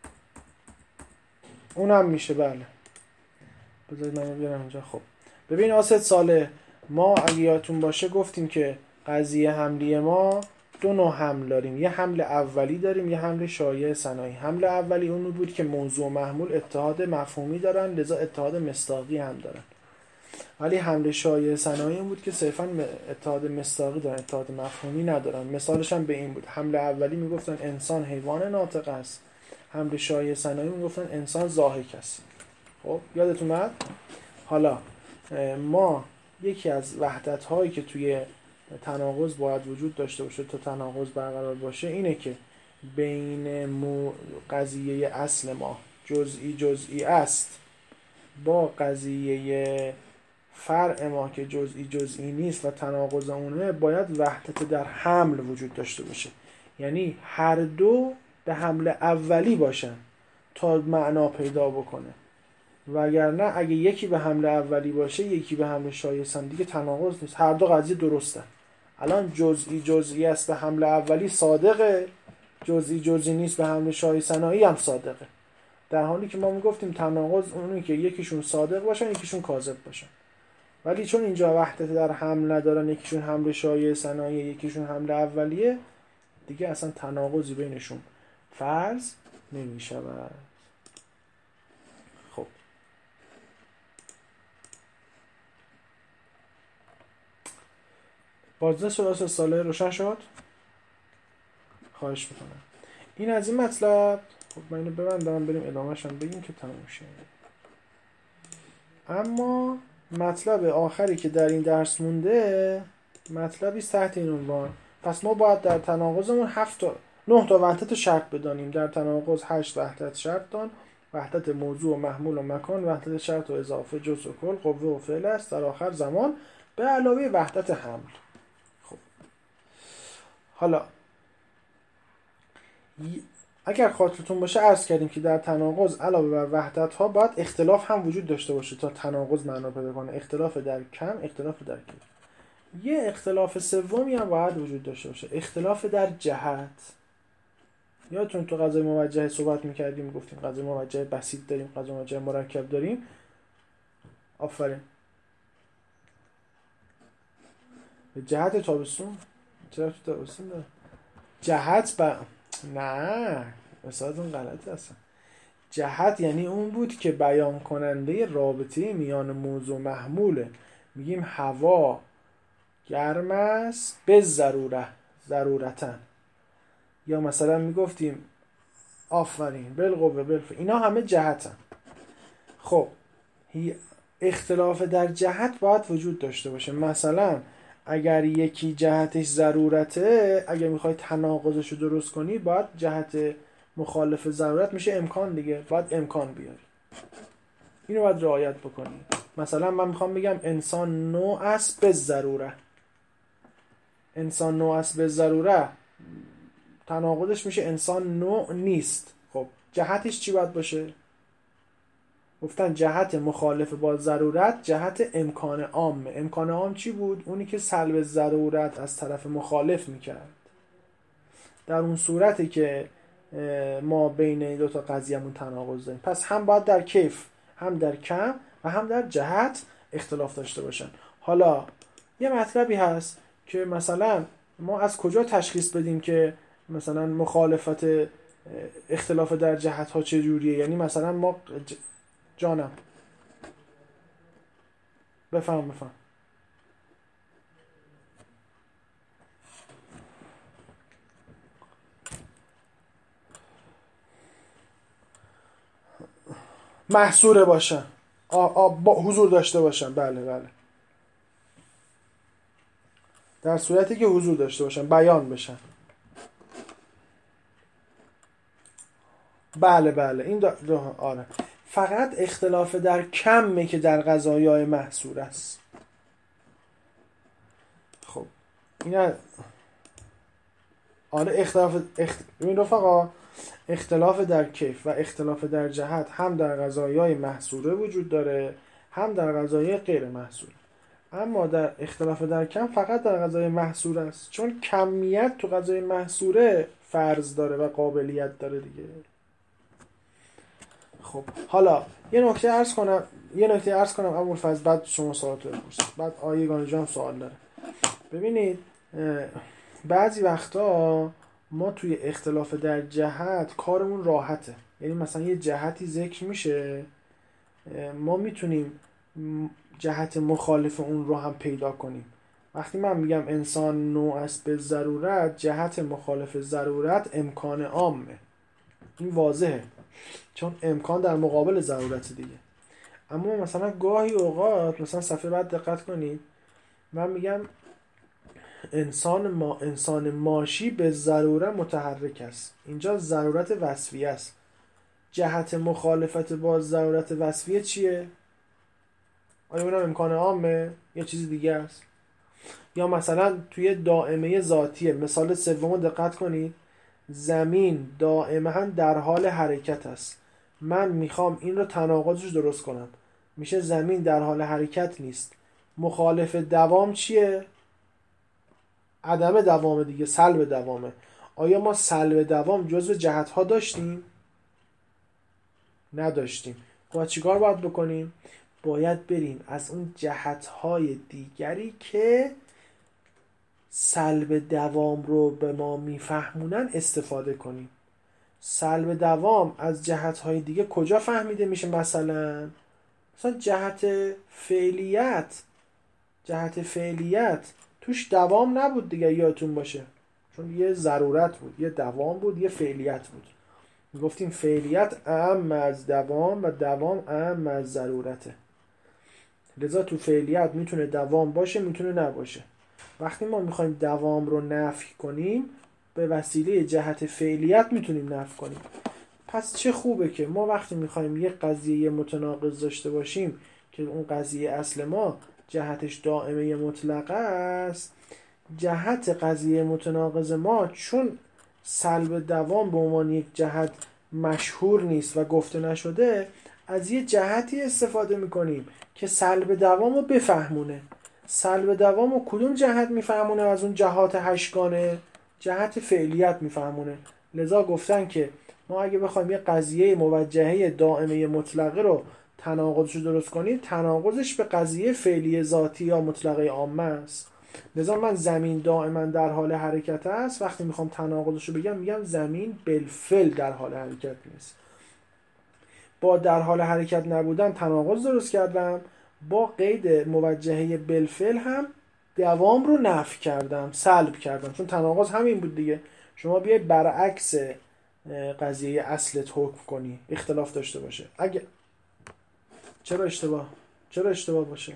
اونم میشه. بله بذارید من بیارم اینجا. خب ببین آسد ساله، ما اگه یادتون باشه گفتیم که قضیه حملی ما دو نوع حمل داریم. یه حمل اولی داریم، یه حمل شایع ثنایی. حمل اولی اون بود که موضوع و محمول اتحاد مفهومی دارن، لذا اتحاد مصداقی هم دارن. ولی حمل شایع ثنایی بود که صرفا اتحاد مصداقی دارن، اتحاد مفهومی ندارن. مثالش هم به این بود: حمل اولی میگفتن انسان حیوان ناطق است، حمل شایع ثنایی میگفتن انسان ضاحک است. خب یادتون اومد؟ حالا ما یکی از وحدت هایی که توی تناقض باید وجود داشته باشه تا تناقض برقرار باشه اینه که بین قضیه اصل ما جزئی جزئی است با قضیه فرع ما که جزئی جزئی نیست و تناقض اونه باید وحدت در حمل وجود داشته باشه. یعنی هر دو به حمل اولی باشن تا معنا پیدا بکنه، وگرنه اگه یکی به حمل اولی باشه یکی به حمل شایع ثنایی دیگه تناقض نیست، هر دو قضیه درسته. الان جزئی جزئی است به حمل اولی صادقه، جزئی جزئی نیست به حمل شایع ثنایی هم صادقه. در حالی که ما میگفتیم تناقض اونی که یکیشون صادق باشن یکیشون کاذب باشن. ولی چون اینجا وحدت در حمل ندارن، یکیشون حمل شایع ثنایی یکیشون حمل اولیه، دیگه اصلا تناقضی بینشون فرض نمیشود. خب بازده سلاس ساله روشن شد؟ خواهش میکنم. این از این مطلب. خب من اینو ببندم بریم ادامهش هم بگیم که تموم شه. اما مطلب آخری که در این درس مونده مطلبی تحت این عنوان: پس ما باید در تناقضمون 9 تا وحدت شرط بدانیم. در تناقض 8 وحدت شرط دان: وحدت موضوع و محمول و مکان، وحدت شرط و اضافه، جزء و کل، قوه و فعل است، در آخر زمان، به علاوه وحدت حمل. خب حالا اگر خاطرتون باشه عرض کردیم که در تناقض علاوه بر وحدت ها باید اختلاف هم وجود داشته باشه تا تناقض معنا پیدا کنه. اختلاف در کم، اختلاف در کم. یه اختلاف سومی هم باید وجود داشته باشه: اختلاف در جهت. یادتون تو قضای موجه صحبت می‌کردیم، گفتیم قضای موجه بسیط داریم، قضای موجه مرکب داریم. آفرین. به جهت تابستون چرا تو تابستون داره؟ جهت نه اصلاً غلطه اصلا. جهت یعنی اون بود که بیان کننده رابطه میان موضوع محموله. میگیم هوا گرم است به ضرورتن. یا مثلا میگفتیم آفرین، بالقوه بالفعل، اینا همه جهتن. خب اختلاف در جهت باید وجود داشته باشه. مثلا اگر یکی جهتش ضرورته، اگر میخوای تناقضش رو درست کنی باید جهت مخالف ضرورت میشه امکان دیگه، باید امکان بیاری. اینو باید رعایت بکنی. مثلا من میخوام بگم انسان نوع است به ضروره، انسان نوع است به ضروره، تناقضش میشه انسان نوع نیست. خب جهتش چی باید باشه؟ گفتن جهت مخالف با ضرورت جهت امکان عامه. امکان عام چی بود؟ اونی که سلب ضرورت از طرف مخالف میکرد. در اون صورتی که ما بین این دوتا قضیه‌مون تناقض داریم، پس هم باید در کیف، هم در کم و هم در جهت اختلاف داشته باشن. حالا یه مطلبی هست که مثلا ما از کجا تشخیص بدیم که مثلا مخالفت اختلاف در جهت ها چه جوریه؟ یعنی مثلا ما جانم بفهم محصوره باشن، با حضور داشته باشن. بله در صورتی که حضور داشته باشن، بیان بشن. بله این آره. فقط اختلاف در کمه که در قضایای محصور است. خب اینا آره ببین رفقا، اختلاف در کیف و اختلاف در جهت هم در قضایای محصوره وجود داره، هم در قضایای غیر محصوره. اما در اختلاف در کم فقط در قضای محصور است، چون کمیت تو قضای محصوره فرض داره و قابلیت داره دیگه. خب حالا یه نکته عرض کنم ابوالفضل، بعد شما سوالتو بپرسید، بعد آیگان جان سوال داره. ببینید بعضی وقتا ما توی اختلاف در جهت کارمون راحته. یعنی مثلا یه جهتی ذکر میشه، ما میتونیم جهت مخالف اون رو هم پیدا کنیم. وقتی من میگم انسان نوع است به ضرورت، جهت مخالف ضرورت امکان عامه. این واضحه، چون امکان در مقابل ضرورت دیگه. اما مثلا گاهی اوقات، مثلا صفحه بعد دقت کنید، من میگم انسان ماشی به ضرورت متحرک است. اینجا ضرورت وصفیه است. جهت مخالفت با ضرورت وصفیه چیه؟ آیا اونم امکان عامه؟ یا چیز دیگه است؟ یا مثلا توی دائمه ذاتیه، مثال سوم دقت کنید، زمین دائما در حال حرکت است. من میخوام این رو تناقضش درست کنم، میشه زمین در حال حرکت نیست. مخالف دوام چیه؟ عدم دوام دیگه، سلب دوامه. آیا ما سلب دوام جزو جهت ها داشتیم؟ نداشتیم. خب چیکار باید بکنیم؟ باید بریم از اون جهت های دیگری که سلب دوام رو به ما میفهمونن استفاده کنیم. سلب دوام از جهت های دیگه کجا فهمیده میشه؟ مثلا جهت فعلیت توش دوام نبود دیگه، یادتون باشه، چون یه ضرورت بود، یه دوام بود، یه فعلیت بود. گفتیم فعلیت اهم از دوام و دوام اهم از ضرورته. لذا تو فعلیت میتونه دوام باشه، میتونه نباشه. وقتی ما میخوایم دوام رو نفی کنیم، به وسیله جهت فعلیت میتونیم نفی کنیم. پس چه خوبه که ما وقتی میخوایم یه قضیه متناقض داشته باشیم که اون قضیه اصل ما جهتش دائمه مطلقه است، جهت قضیه متناقض ما چون سلب دوام به عنوان یک جهت مشهور نیست و گفته نشده، از یه جهتی استفاده میکنیم که سلب دوام رو بفهمونه. سلب دوام رو کدوم جهت میفهمونه؟ از اون جهات هشتگانه جهت فعلیت میفهمونه. لذا گفتن که ما اگه بخوایم یه قضیه موجهه دائمه مطلقه رو تناقضش رو درست کنیم، تناقضش به قضیه فعلی ذاتی یا مطلقه عامه است. لذا من زمین دائما در حال حرکت است، وقتی میخوام تناقضش رو بگم میگم زمین بالفعل در حال حرکت نیست. با در حال حرکت نبودن تناقض درست کردم، با قید موجهه بالفعل هم دوام رو نفی کردم، سلب کردم، چون تناقض همین بود دیگه. شما بیاید برعکس قضیه اصلت حکم کنی اختلاف داشته باشه. اگه چرا اشتباه باشه؟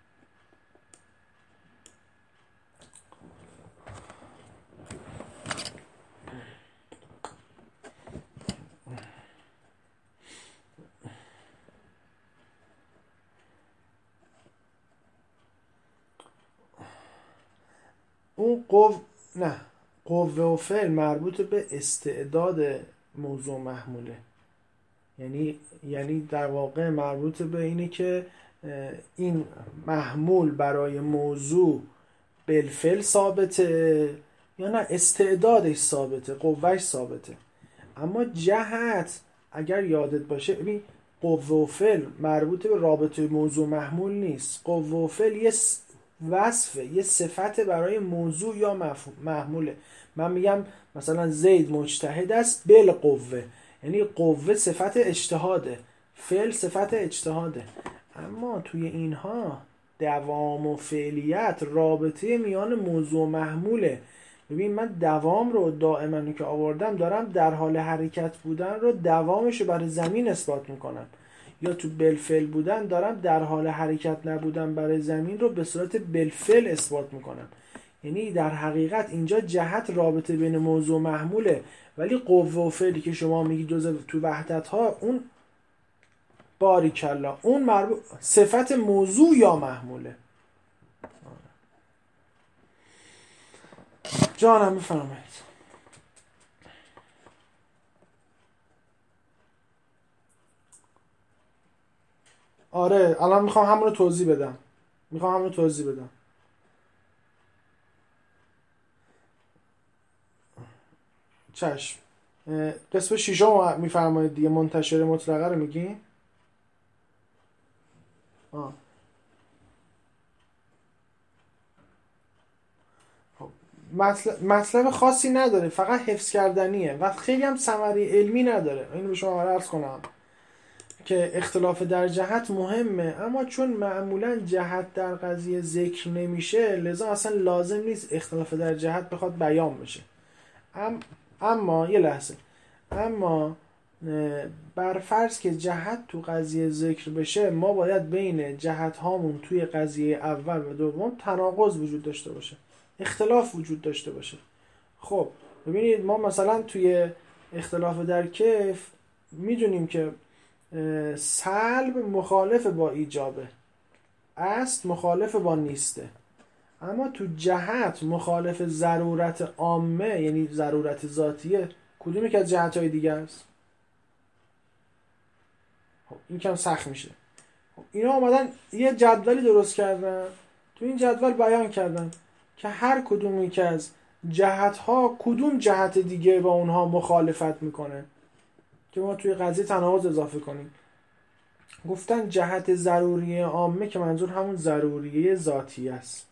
اون قوه و فعل مربوط به استعداد موضوع محموله. یعنی در واقع مربوط به اینه که این محمول برای موضوع بالفعل ثابته یا نه استعدادش ثابته، قوهش ثابته. اما جهت اگر یادت باشه، ببین قوه و فعل مربوط به رابطه موضوع محمول نیست. قوه و فعل یه وصفه، یه صفت برای موضوع یا محموله. من میگم مثلا زید مجتهد است بالقوه، یعنی قوه صفت اجتهاده، فعل صفت اجتهاده. اما توی اینها دوام و فعلیت رابطه میان موضوع و محموله. ببین من دوام رو دائما که آوردم دارم در حال حرکت بودن رو دوامش رو برای زمین اثبات میکنم، یا تو بالفعل بودن دارم در حال حرکت نبودن برای زمین رو به صورت بالفعل اثبات میکنم. یعنی در حقیقت اینجا جهت رابطه بین موضوع و محموله، ولی قوه و فعلی که شما میگی جزء تو وحدت ها، اون باریکلا اون مربوط صفت موضوع یا محموله. جانم میفرمایید. آره الان میخوام همون رو توضیح بدم. چشم. قسم شیشم میفرمایید دیگه، منتشر مطلقه رو میگی؟ مطلب خاصی نداره، فقط حفظ کردنیه و خیلی هم ثمره علمی نداره. اینو به شما عرض کنم که اختلاف در جهت مهمه، اما چون معمولا جهت در قضیه ذکر نمیشه لذا اصلا لازم نیست اختلاف در جهت بخواد بیان بشه. اما یه لحظه، اما بر فرض که جهت تو قضیه ذکر بشه، ما باید بین جهت هامون توی قضیه اول و دوم تناقض وجود داشته باشه، اختلاف وجود داشته باشه. خب ببینید ما مثلا توی اختلاف در کیف میدونیم که سلب مخالف با ایجابه، است مخالف با نیسته. اما تو جهت مخالف ضرورت عامه، یعنی ضرورت ذاتیه. کدومی که از جهت‌های دیگه است؟ خب این کم سخت میشه. خب اینا اومدن یه جدولی درست کردن، تو این جدول بیان کردن که هر کدومی که از جهت‌ها کدوم جهت دیگه با اونها مخالفت میکنه که ما توی قضیه تناقض اضافه کنیم. گفتن جهت ضروری عامه که منظور همون ضروریه ذاتی است،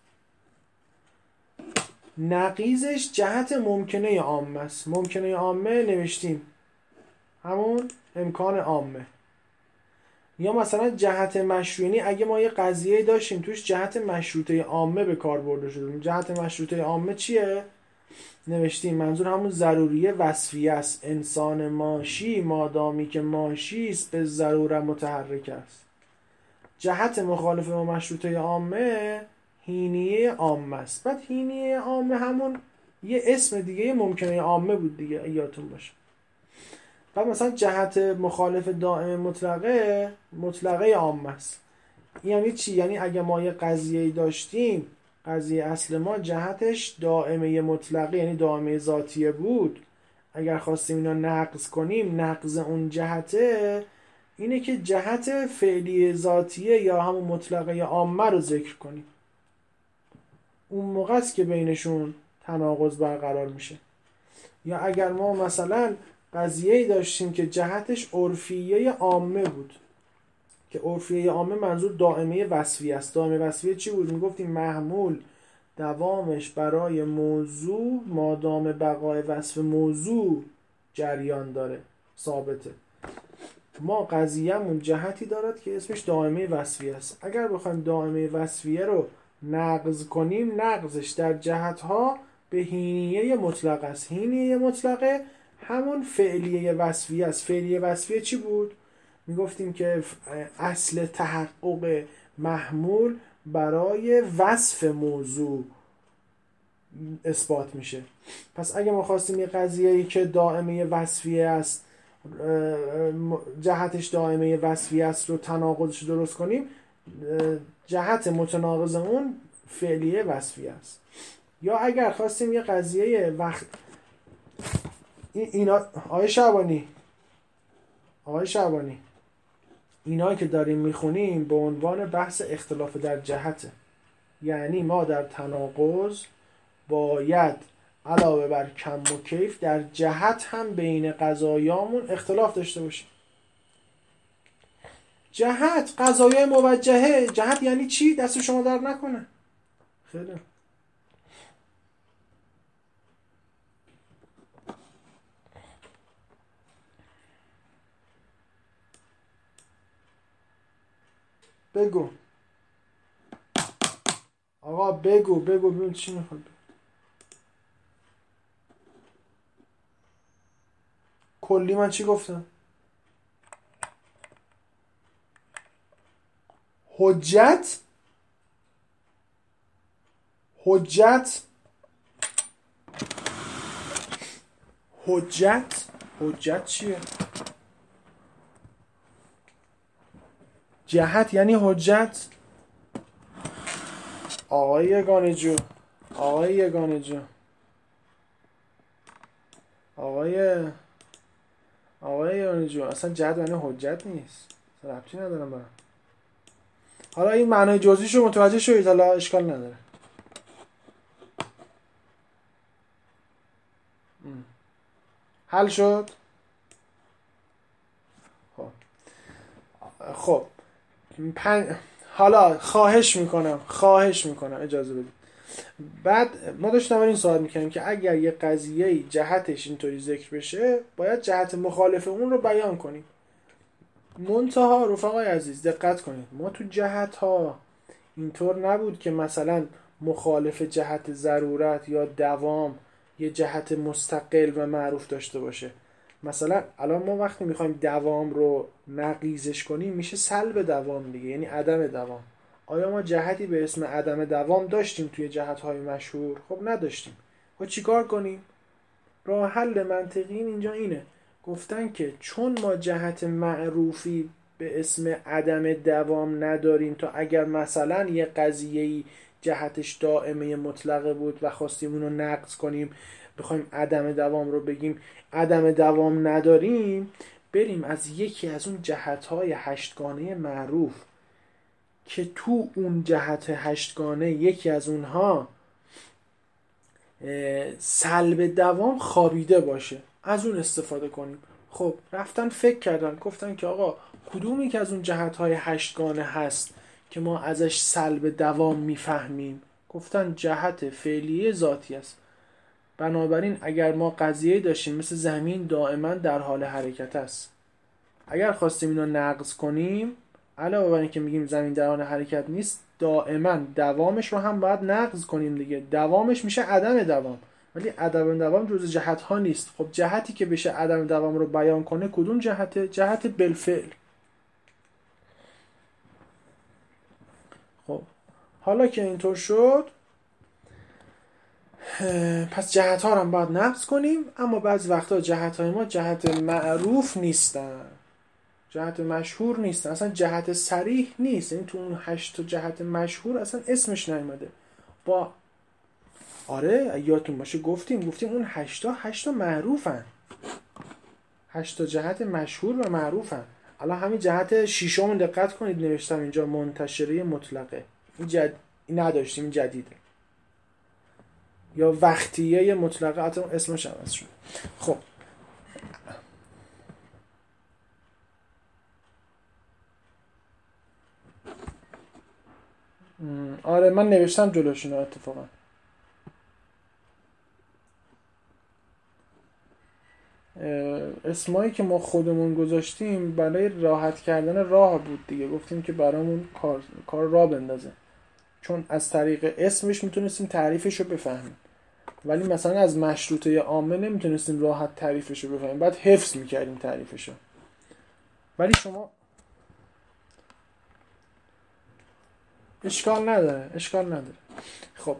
نقیضش جهت ممکنه عامه است. ممکنه عامه نوشتیم همون امکان عامه. یا مثلا جهت مشروطی، اگه ما یه قضیه داشتیم توش جهت مشروطه عامه به کار برده شده، جهت مشروطه عامه چیه؟ نوشتیم منظور همون ضروریه وصفیه است. انسان ماشی مادامی که ماشی است به ضرورت متحرک است. جهت مخالف با مشروطه عامه هینیه عامه است. بعد هینیه عامه همون یه اسم دیگه ممکنه عامه بود دیگه، یادتون باشه. بعد مثلا جهت مخالف دائم مطلقه عامه است. یعنی چی؟ یعنی اگه ما یه قضیه داشتیم، قضیه اصل ما جهتش دائمه مطلقه یعنی دائمه ذاتیه بود، اگر خواستیم اینا نقض کنیم، نقض اون جهته اینه که جهت فعلی ذاتیه یا همون مطلقه عامه رو ذکر کنیم. اون موقع است که بینشون تناقض برقرار میشه. یا اگر ما مثلا قضیه‌ای داشتیم که جهتش عرفیه عامه بود، که عرفیه عامه منظور دائمه وصفی است. دائمه وصفی چی بود؟ میگفتیم محمول دوامش برای موضوع مادام بقای وصف موضوع جریان داره، ثابته. ما قضیه‌مون جهتی دارد که اسمش دائمه وصفی است. اگر بخوایم دائمه وصفیه رو نقض کنیم، نقضش در جهت‌ها به هینیه مطلق است. هینیه مطلقه همون فعلیه وصفیه است. فعلیه وصفیه چی بود؟ میگفتیم که اصل تحقق محمول برای وصف موضوع اثبات میشه. پس اگه ما خواستیم یه قضیه‌ای که دائمه وصفیه است، جهتش دائمه وصفیه است رو تناقضش درست کنیم، جهت متناقض اون فعلیه وصفیه است. یا اگر خواستیم یه قضیه وقت اینا آقای شعبانی اینا که داریم میخونیم به عنوان بحث اختلاف در جهته. یعنی ما در تناقض باید علاوه بر کم و کیف در جهت هم بین قضایامون اختلاف داشته باشیم. جهت قضایای موجهه. جهت یعنی چی؟ دست شما درد نکنه. خیلی بگو آقا، بگو ببین چی میخواد. کلی من چی گفتم؟ حجت چیه؟ جهت یعنی حجت. آقای یگانه جو اصلا جهت یعنی حجت نیست، ربطی ندارم برام. حالا این معنای جزئیشو متوجه شدید، حالا اشکال نداره. حل شد. خب حالا خواهش میکنم اجازه بدید. بعد ما داشتم این سوال میکنیم که اگر یه قضیه جهتش اینطوری ذکر بشه باید جهت مخالف اون رو بیان کنیم. منتها رفقای عزیز دقت کنید، ما تو جهت ها اینطور نبود که مثلا مخالف جهت ضرورت یا دوام یه جهت مستقل و معروف داشته باشه. مثلا الان ما وقتی میخوایم دوام رو نقیضش کنیم میشه سلب دوام دیگه، یعنی عدم دوام. آیا ما جهتی به اسم عدم دوام داشتیم توی جهت‌های مشهور؟ خب نداشتیم. خب چیکار کنیم؟ راه حل منطقی اینجا اینه، گفتن که چون ما جهت معروفی به اسم عدم دوام نداریم، تا اگر مثلا یه قضیه‌ای جهتش دائمه مطلقه بود و خواستیم اونو نقض کنیم، بخوایم عدم دوام رو بگیم عدم دوام نداریم، بریم از یکی از اون جهت‌های هشتگانه معروف که تو اون جهت هشتگانه یکی از اونها سلب دوام خوابیده باشه، از اون استفاده کنیم. خب رفتن فکر کردن، گفتن که آقا کدومی که از اون جهت‌های هشتگانه هست که ما ازش سلب دوام میفهمیم؟ گفتن جهت فعلیه ذاتی است. بنابراین اگر ما قضیه داشتیم مثل زمین دائما در حال حرکت است، اگر خواستیم اینو نقض کنیم، علاوه بر اینکه میگیم زمین در حال حرکت نیست، دائما دوامش رو هم باید نقض کنیم دیگه. دوامش میشه عدم دوام، ولی عدم دوام جزء جهت ها نیست. خب جهتی که بشه عدم دوام رو بیان کنه کدوم جهته؟ جهت بالفعل. خب حالا که اینطور شد، پس جهت ها رو هم باید نقض کنیم، اما بعضی وقتا جهت های ما جهت معروف نیستن، جهت مشهور نیستن، اصلا جهت صریح نیست. یعنی تو اون 8 جهت مشهور اصلا اسمش نیومده. با آره یادتون باشه گفتیم اون 8 معروفن، 8 جهت مشهور و معروفن. الان همین جهت شیشم دقت کنید نوشتم اینجا منتشره مطلقه، این نداشتیم، این جدیده. یا وقتیه مطلقه، حتی اسمش عوض شد. خب آره من نوشتم جلوشون اتفاقا. اسمایی که ما خودمون گذاشتیم برای راحت کردن راه بود دیگه، گفتیم که برامون کار راه بندازه، چون از طریق اسمش میتونستیم تعریفش رو بفهمیم. ولی مثلا از مشروطه عامه نمیتونستیم راحت تعریفشو بفهمیم، بعد حفظ میکردیم تعریفشو. ولی شما اشکال نداره. خب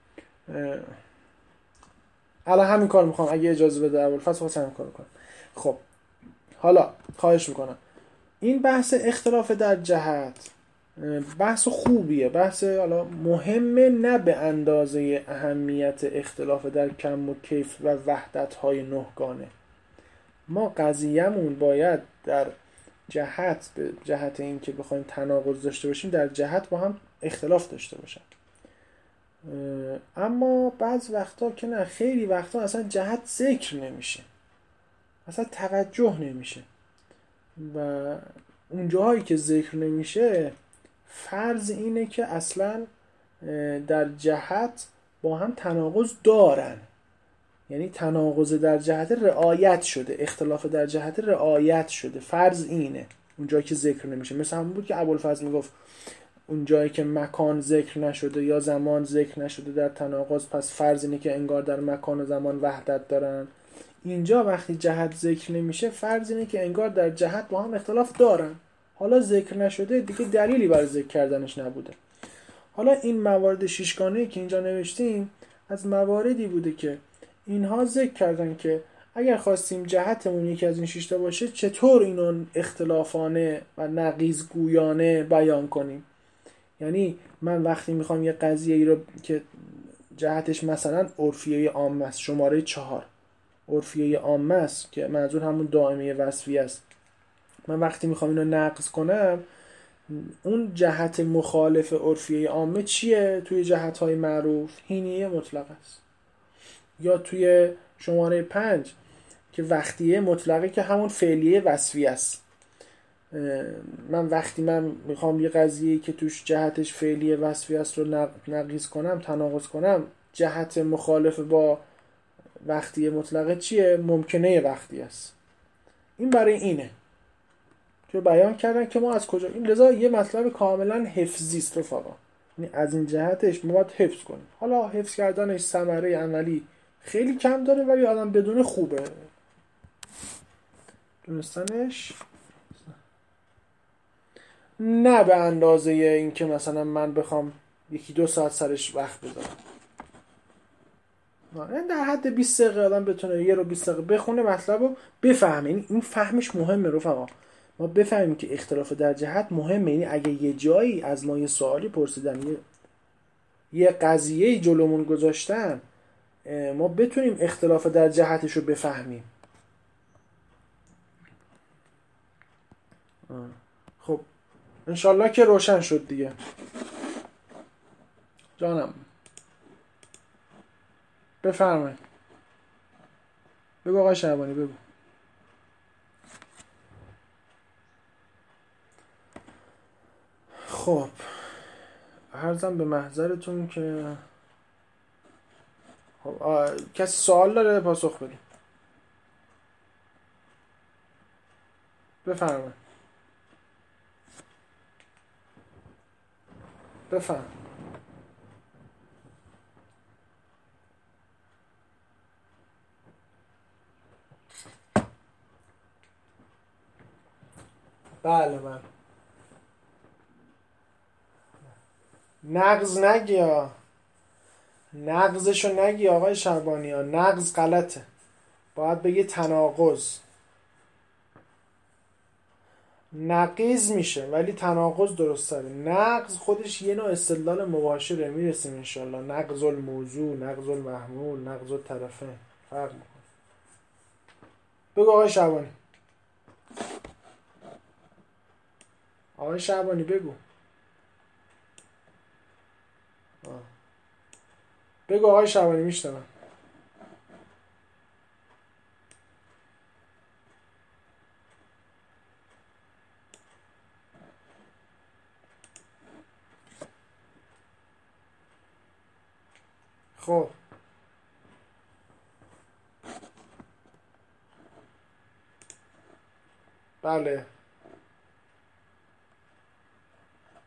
الان همین کار میخوام، اگه اجازه بده ابوالفضل خواستم همین کار کنم. خب حالا خواهش میکنم، این بحث اختلاف در جهت بحث خوبیه، بحث حالا مهمه، نه به اندازه اهمیت اختلاف در کم و کیف و وحدت های نهگانه. ما قضیه‌مون باید در جهت، به جهت این که بخوایم تناقض داشته باشیم، در جهت با هم اختلاف داشته باشن. اما بعض وقتا که نه، خیلی وقتا اصلا جهت ذکر نمیشه، اصلا توجه نمیشه، و اون جاهایی که ذکر نمیشه فرض اینه که اصلا در جهت با هم تناقض دارن، یعنی تناقض در جهت رعایت شده، اختلاف در جهت رعایت شده، فرض اینه اون جایی که ذکر نمیشه. مثل همون بود که ابوالفضل میگفت اون جایی که مکان ذکر نشده یا زمان ذکر نشده در تناقض، پس فرض اینه که انگار در مکان و زمان وحدت دارن. اینجا وقتی جهت ذکر نمیشه فرض اینه که انگار در جهت با هم اختلاف دارن، حالا ذکر نشده دیگه دلیلی برای ذکر کردنش نبوده. حالا این موارد شیشگانه‌ای که اینجا نوشتیم از مواردی بوده که اینها ذکر کردن که اگر خواستیم جهتمون یکی از این شیشتا باشه چطور اینو اختلافانه و نقیض گویانه بیان کنیم. یعنی من وقتی میخوام یه قضیه ای رو که جهتش مثلا عرفیه عامه است، شماره 4، عرفیه عامه است که منظور همون دائمه وصفی است، من وقتی میخوام اینو نقض کنم، اون جهت مخالف عرفیه عامه چیه؟ توی جهت‌های معروف هینیه مطلق است. یا توی شماره 5 که وقتیه مطلقه که همون فعلیه وصفی است. من وقتی میخوام یه قضیه‌ای که توش جهتش فعلیه وصفی است رو نقیض کنم، تناقض کنم، جهت مخالف با وقتیه مطلقه چیه؟ ممکنه وقتی است. این برای اینه که بیان کردن که ما از کجا این، لذا یه مطلب کاملا حفظی است رفقا، یعنی از این جهتش ما باید حفظ کنیم. حالا حفظ کردنش ثمره عملی خیلی کم داره، ولی آدم بدون خوبه دونستنش، نه به اندازه این که مثلا من بخوام 1-2 ساعت سرش وقت بذارم. نه، در حد 20 دقیقه آدم بتونه 1 رو 20 دقیقه بخونه مطلب رو بفهمه. این فهمش مهمه رفقا، ما بفهمیم که اختلاف در جهت مهمه. یعنی اگه یه جایی از ما یه سوالی پرسیدن، یه قضیه جلومون گذاشتن، ما بتونیم اختلاف در جهتش رو بفهمیم. خب انشالله که روشن شد دیگه جانم. بفرمایید، بگو آقای شعبانی، بگو. خب عرضم به محضرتون که کسی سوال داره پاسخ بده، بفرمایید. بفرم. بله بله. نقض نگی ها، نقضشو نگی آقای شعبانی ها، نقض غلطه، باید بگی تناقض. نقیض میشه ولی تناقض درست تره. نقض خودش یه نوع استدلال مباشره، میرسیم انشالله. نقض الموضوع، نقض المحمول، نقض الطرفین فرق میکنه. بگو آقای شعبانی. آقای شعبانی بگو. بگو آقای شعبانی، میشنوم. خب بله.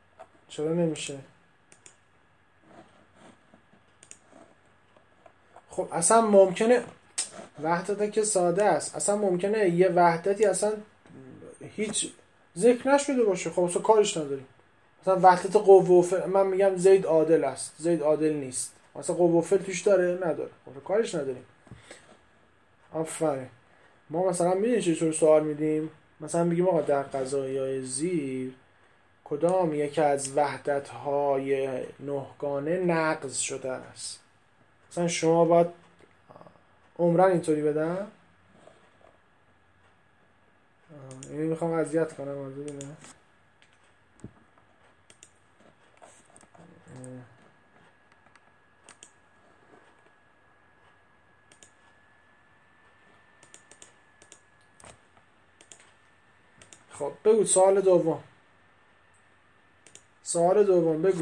چرا نمیشه؟ خب اصلا ممکنه وحدت که ساده است، اصلا ممکنه یه وحدتی اصلا هیچ ذکر نشده باشه، خب اصلا کارش نداریم. مثلا وحدت قوه و فعل، من میگم زید عادل است، زید عادل نیست، مثلا قوه و فعل توش داره نداره، خب کارش نداریم. آفرین. ما مثلا میدونی چطور سوال میدیم؟ مثلا میگیم آقا در قضایای زیر کدام یکی از وحدت‌های نهگانه نقض شده است؟ مثلا شما باید عمرن اینطوری بدم، اینو میخوام اذیت کنم از ببینم. خب بگو سوال دوم. سوال دوم بگو.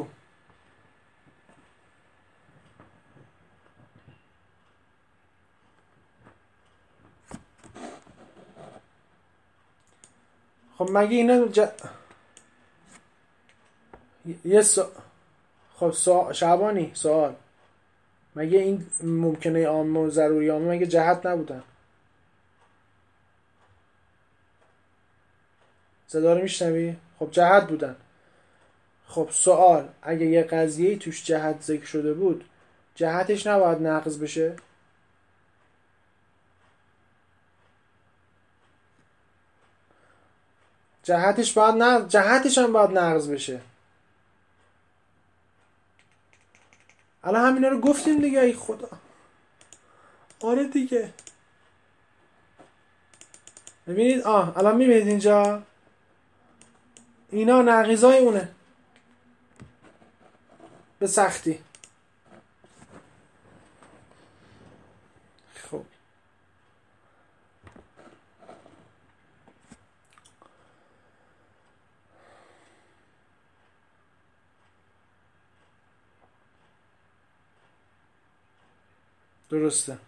خب مگه اینا خب شعبانی سوال، مگه این ممکنه عامه و ضروری عامه مگه جهت نبودن؟ صدا رو میشنوی؟ خب جهت بودن. خب سوال، اگه یه قضیه توش جهت ذکر شده بود جهتش نباید نقض بشه؟ جهتش هم باید نقض بشه. الان همینا رو گفتیم دیگه. ای خدا، آره دیگه. ببینید الان میبینید اینجا اینا نقیضای اونه به سختی. خب درسته.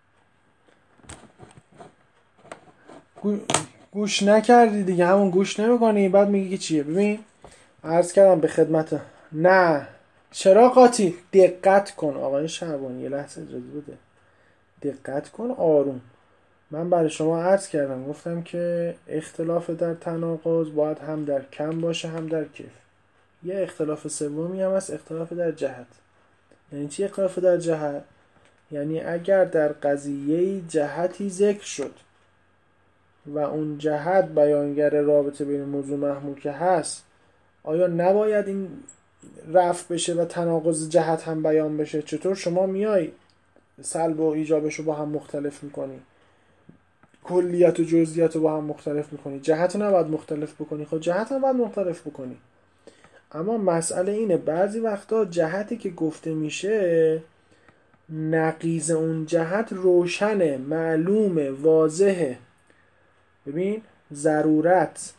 گوش نکردی دیگه، همون گوش نمیکنی بعد میگی که چیه. ببین عرض کردم به خدمت. نه چرا قاطی؟ دقت کن آقای شعبانی، یه لحظه اجازه بده. دقت کن آروم. من برای شما عرض کردم، گفتم که اختلاف در تناقض باید هم در کم باشه هم در کیف. یه اختلاف سومی هم هست، اختلاف در جهت. یعنی چی اختلاف در جهت؟ یعنی اگر در قضیه جهتی ذکر شد و اون جهت بیانگر رابطه بین موضوع محمول که هست، آیا نباید این رفع بشه و تناقض جهت هم بیان بشه؟ چطور شما میای سلب و ایجابش رو با هم مختلف میکنی، کلیت و جزئیات رو با هم مختلف میکنی، جهت رو نباید مختلف بکنی؟ خب جهت هم باید مختلف بکنی. اما مسئله اینه بعضی وقتا جهتی که گفته میشه نقیض اون جهت روشنه، معلومه، واضحه. ببین ضرورت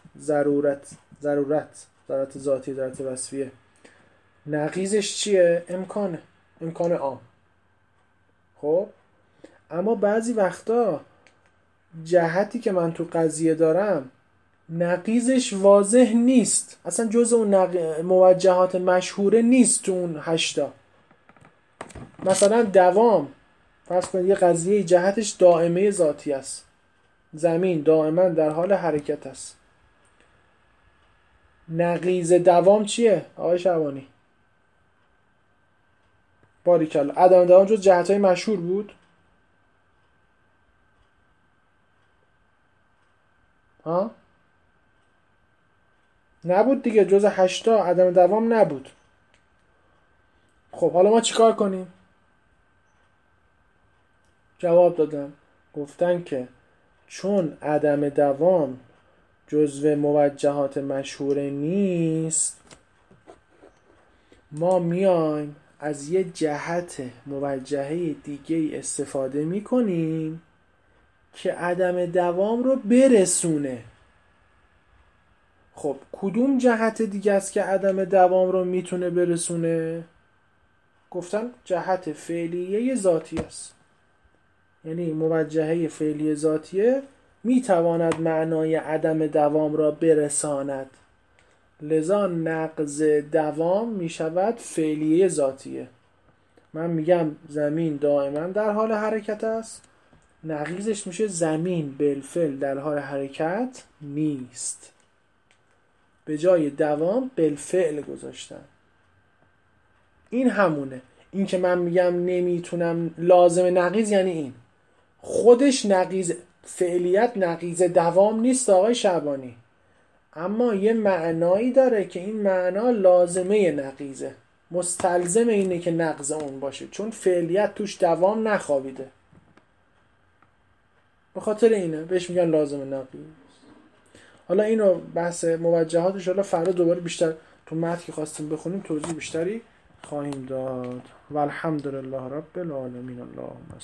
ذاتی، ضرورت وصفیه، نقیضش چیه؟ امکان عام. خب اما بعضی وقتا جهتی که من تو قضیه دارم نقیضش واضح نیست، اصلا جزء اون موجهات مشهوره نیست تو اون 8. مثلا دوام، فرض کنید یه قضیه جهتش دائمه ذاتی است، زمین دائما در حال حرکت است. نقیض دوام چیه آقای شعبانی؟ باریکلا. عدم دوام جز جهت‌های مشهور بود؟ ها؟ نبود دیگه، جز 8 عدم دوام نبود. خب حالا ما چیکار کنیم؟ جواب دادن، گفتن که چون عدم دوام جزو موجهات مشهوره نیست، ما میایم از یه جهت موجهه دیگه استفاده میکنیم که عدم دوام رو برسونه. خب کدوم جهت دیگه است که عدم دوام رو میتونه برسونه؟ گفتن جهت فعلیه ذاتی است. یعنی موجهه فعلی ذاتیه میتواند معنای عدم دوام را برساند، لذا نقض دوام میشود فعلیه ذاتیه. من میگم زمین دائما در حال حرکت است، نقیضش میشه زمین بالفعل در حال حرکت نیست. به جای دوام بالفعل گذاشتن. این همونه. این که من میگم نمیتونم، لازم نقیض یعنی این خودش نقیض فعلیت، نقیض دوام نیست آقای شعبانی، اما یه معنایی داره که این معنا لازمه نقیضه، مستلزم اینه که نقض اون باشه، چون فعلیت توش دوام نخوابیده. به خاطر اینه بهش میگن لازم نقیض. حالا اینو بحث موجهاتش حالا فردا دوباره بیشتر تو متن که خواستیم بخونیم توضیح بیشتری خواهیم داد. و الحمدلله رب العالمین. اللهم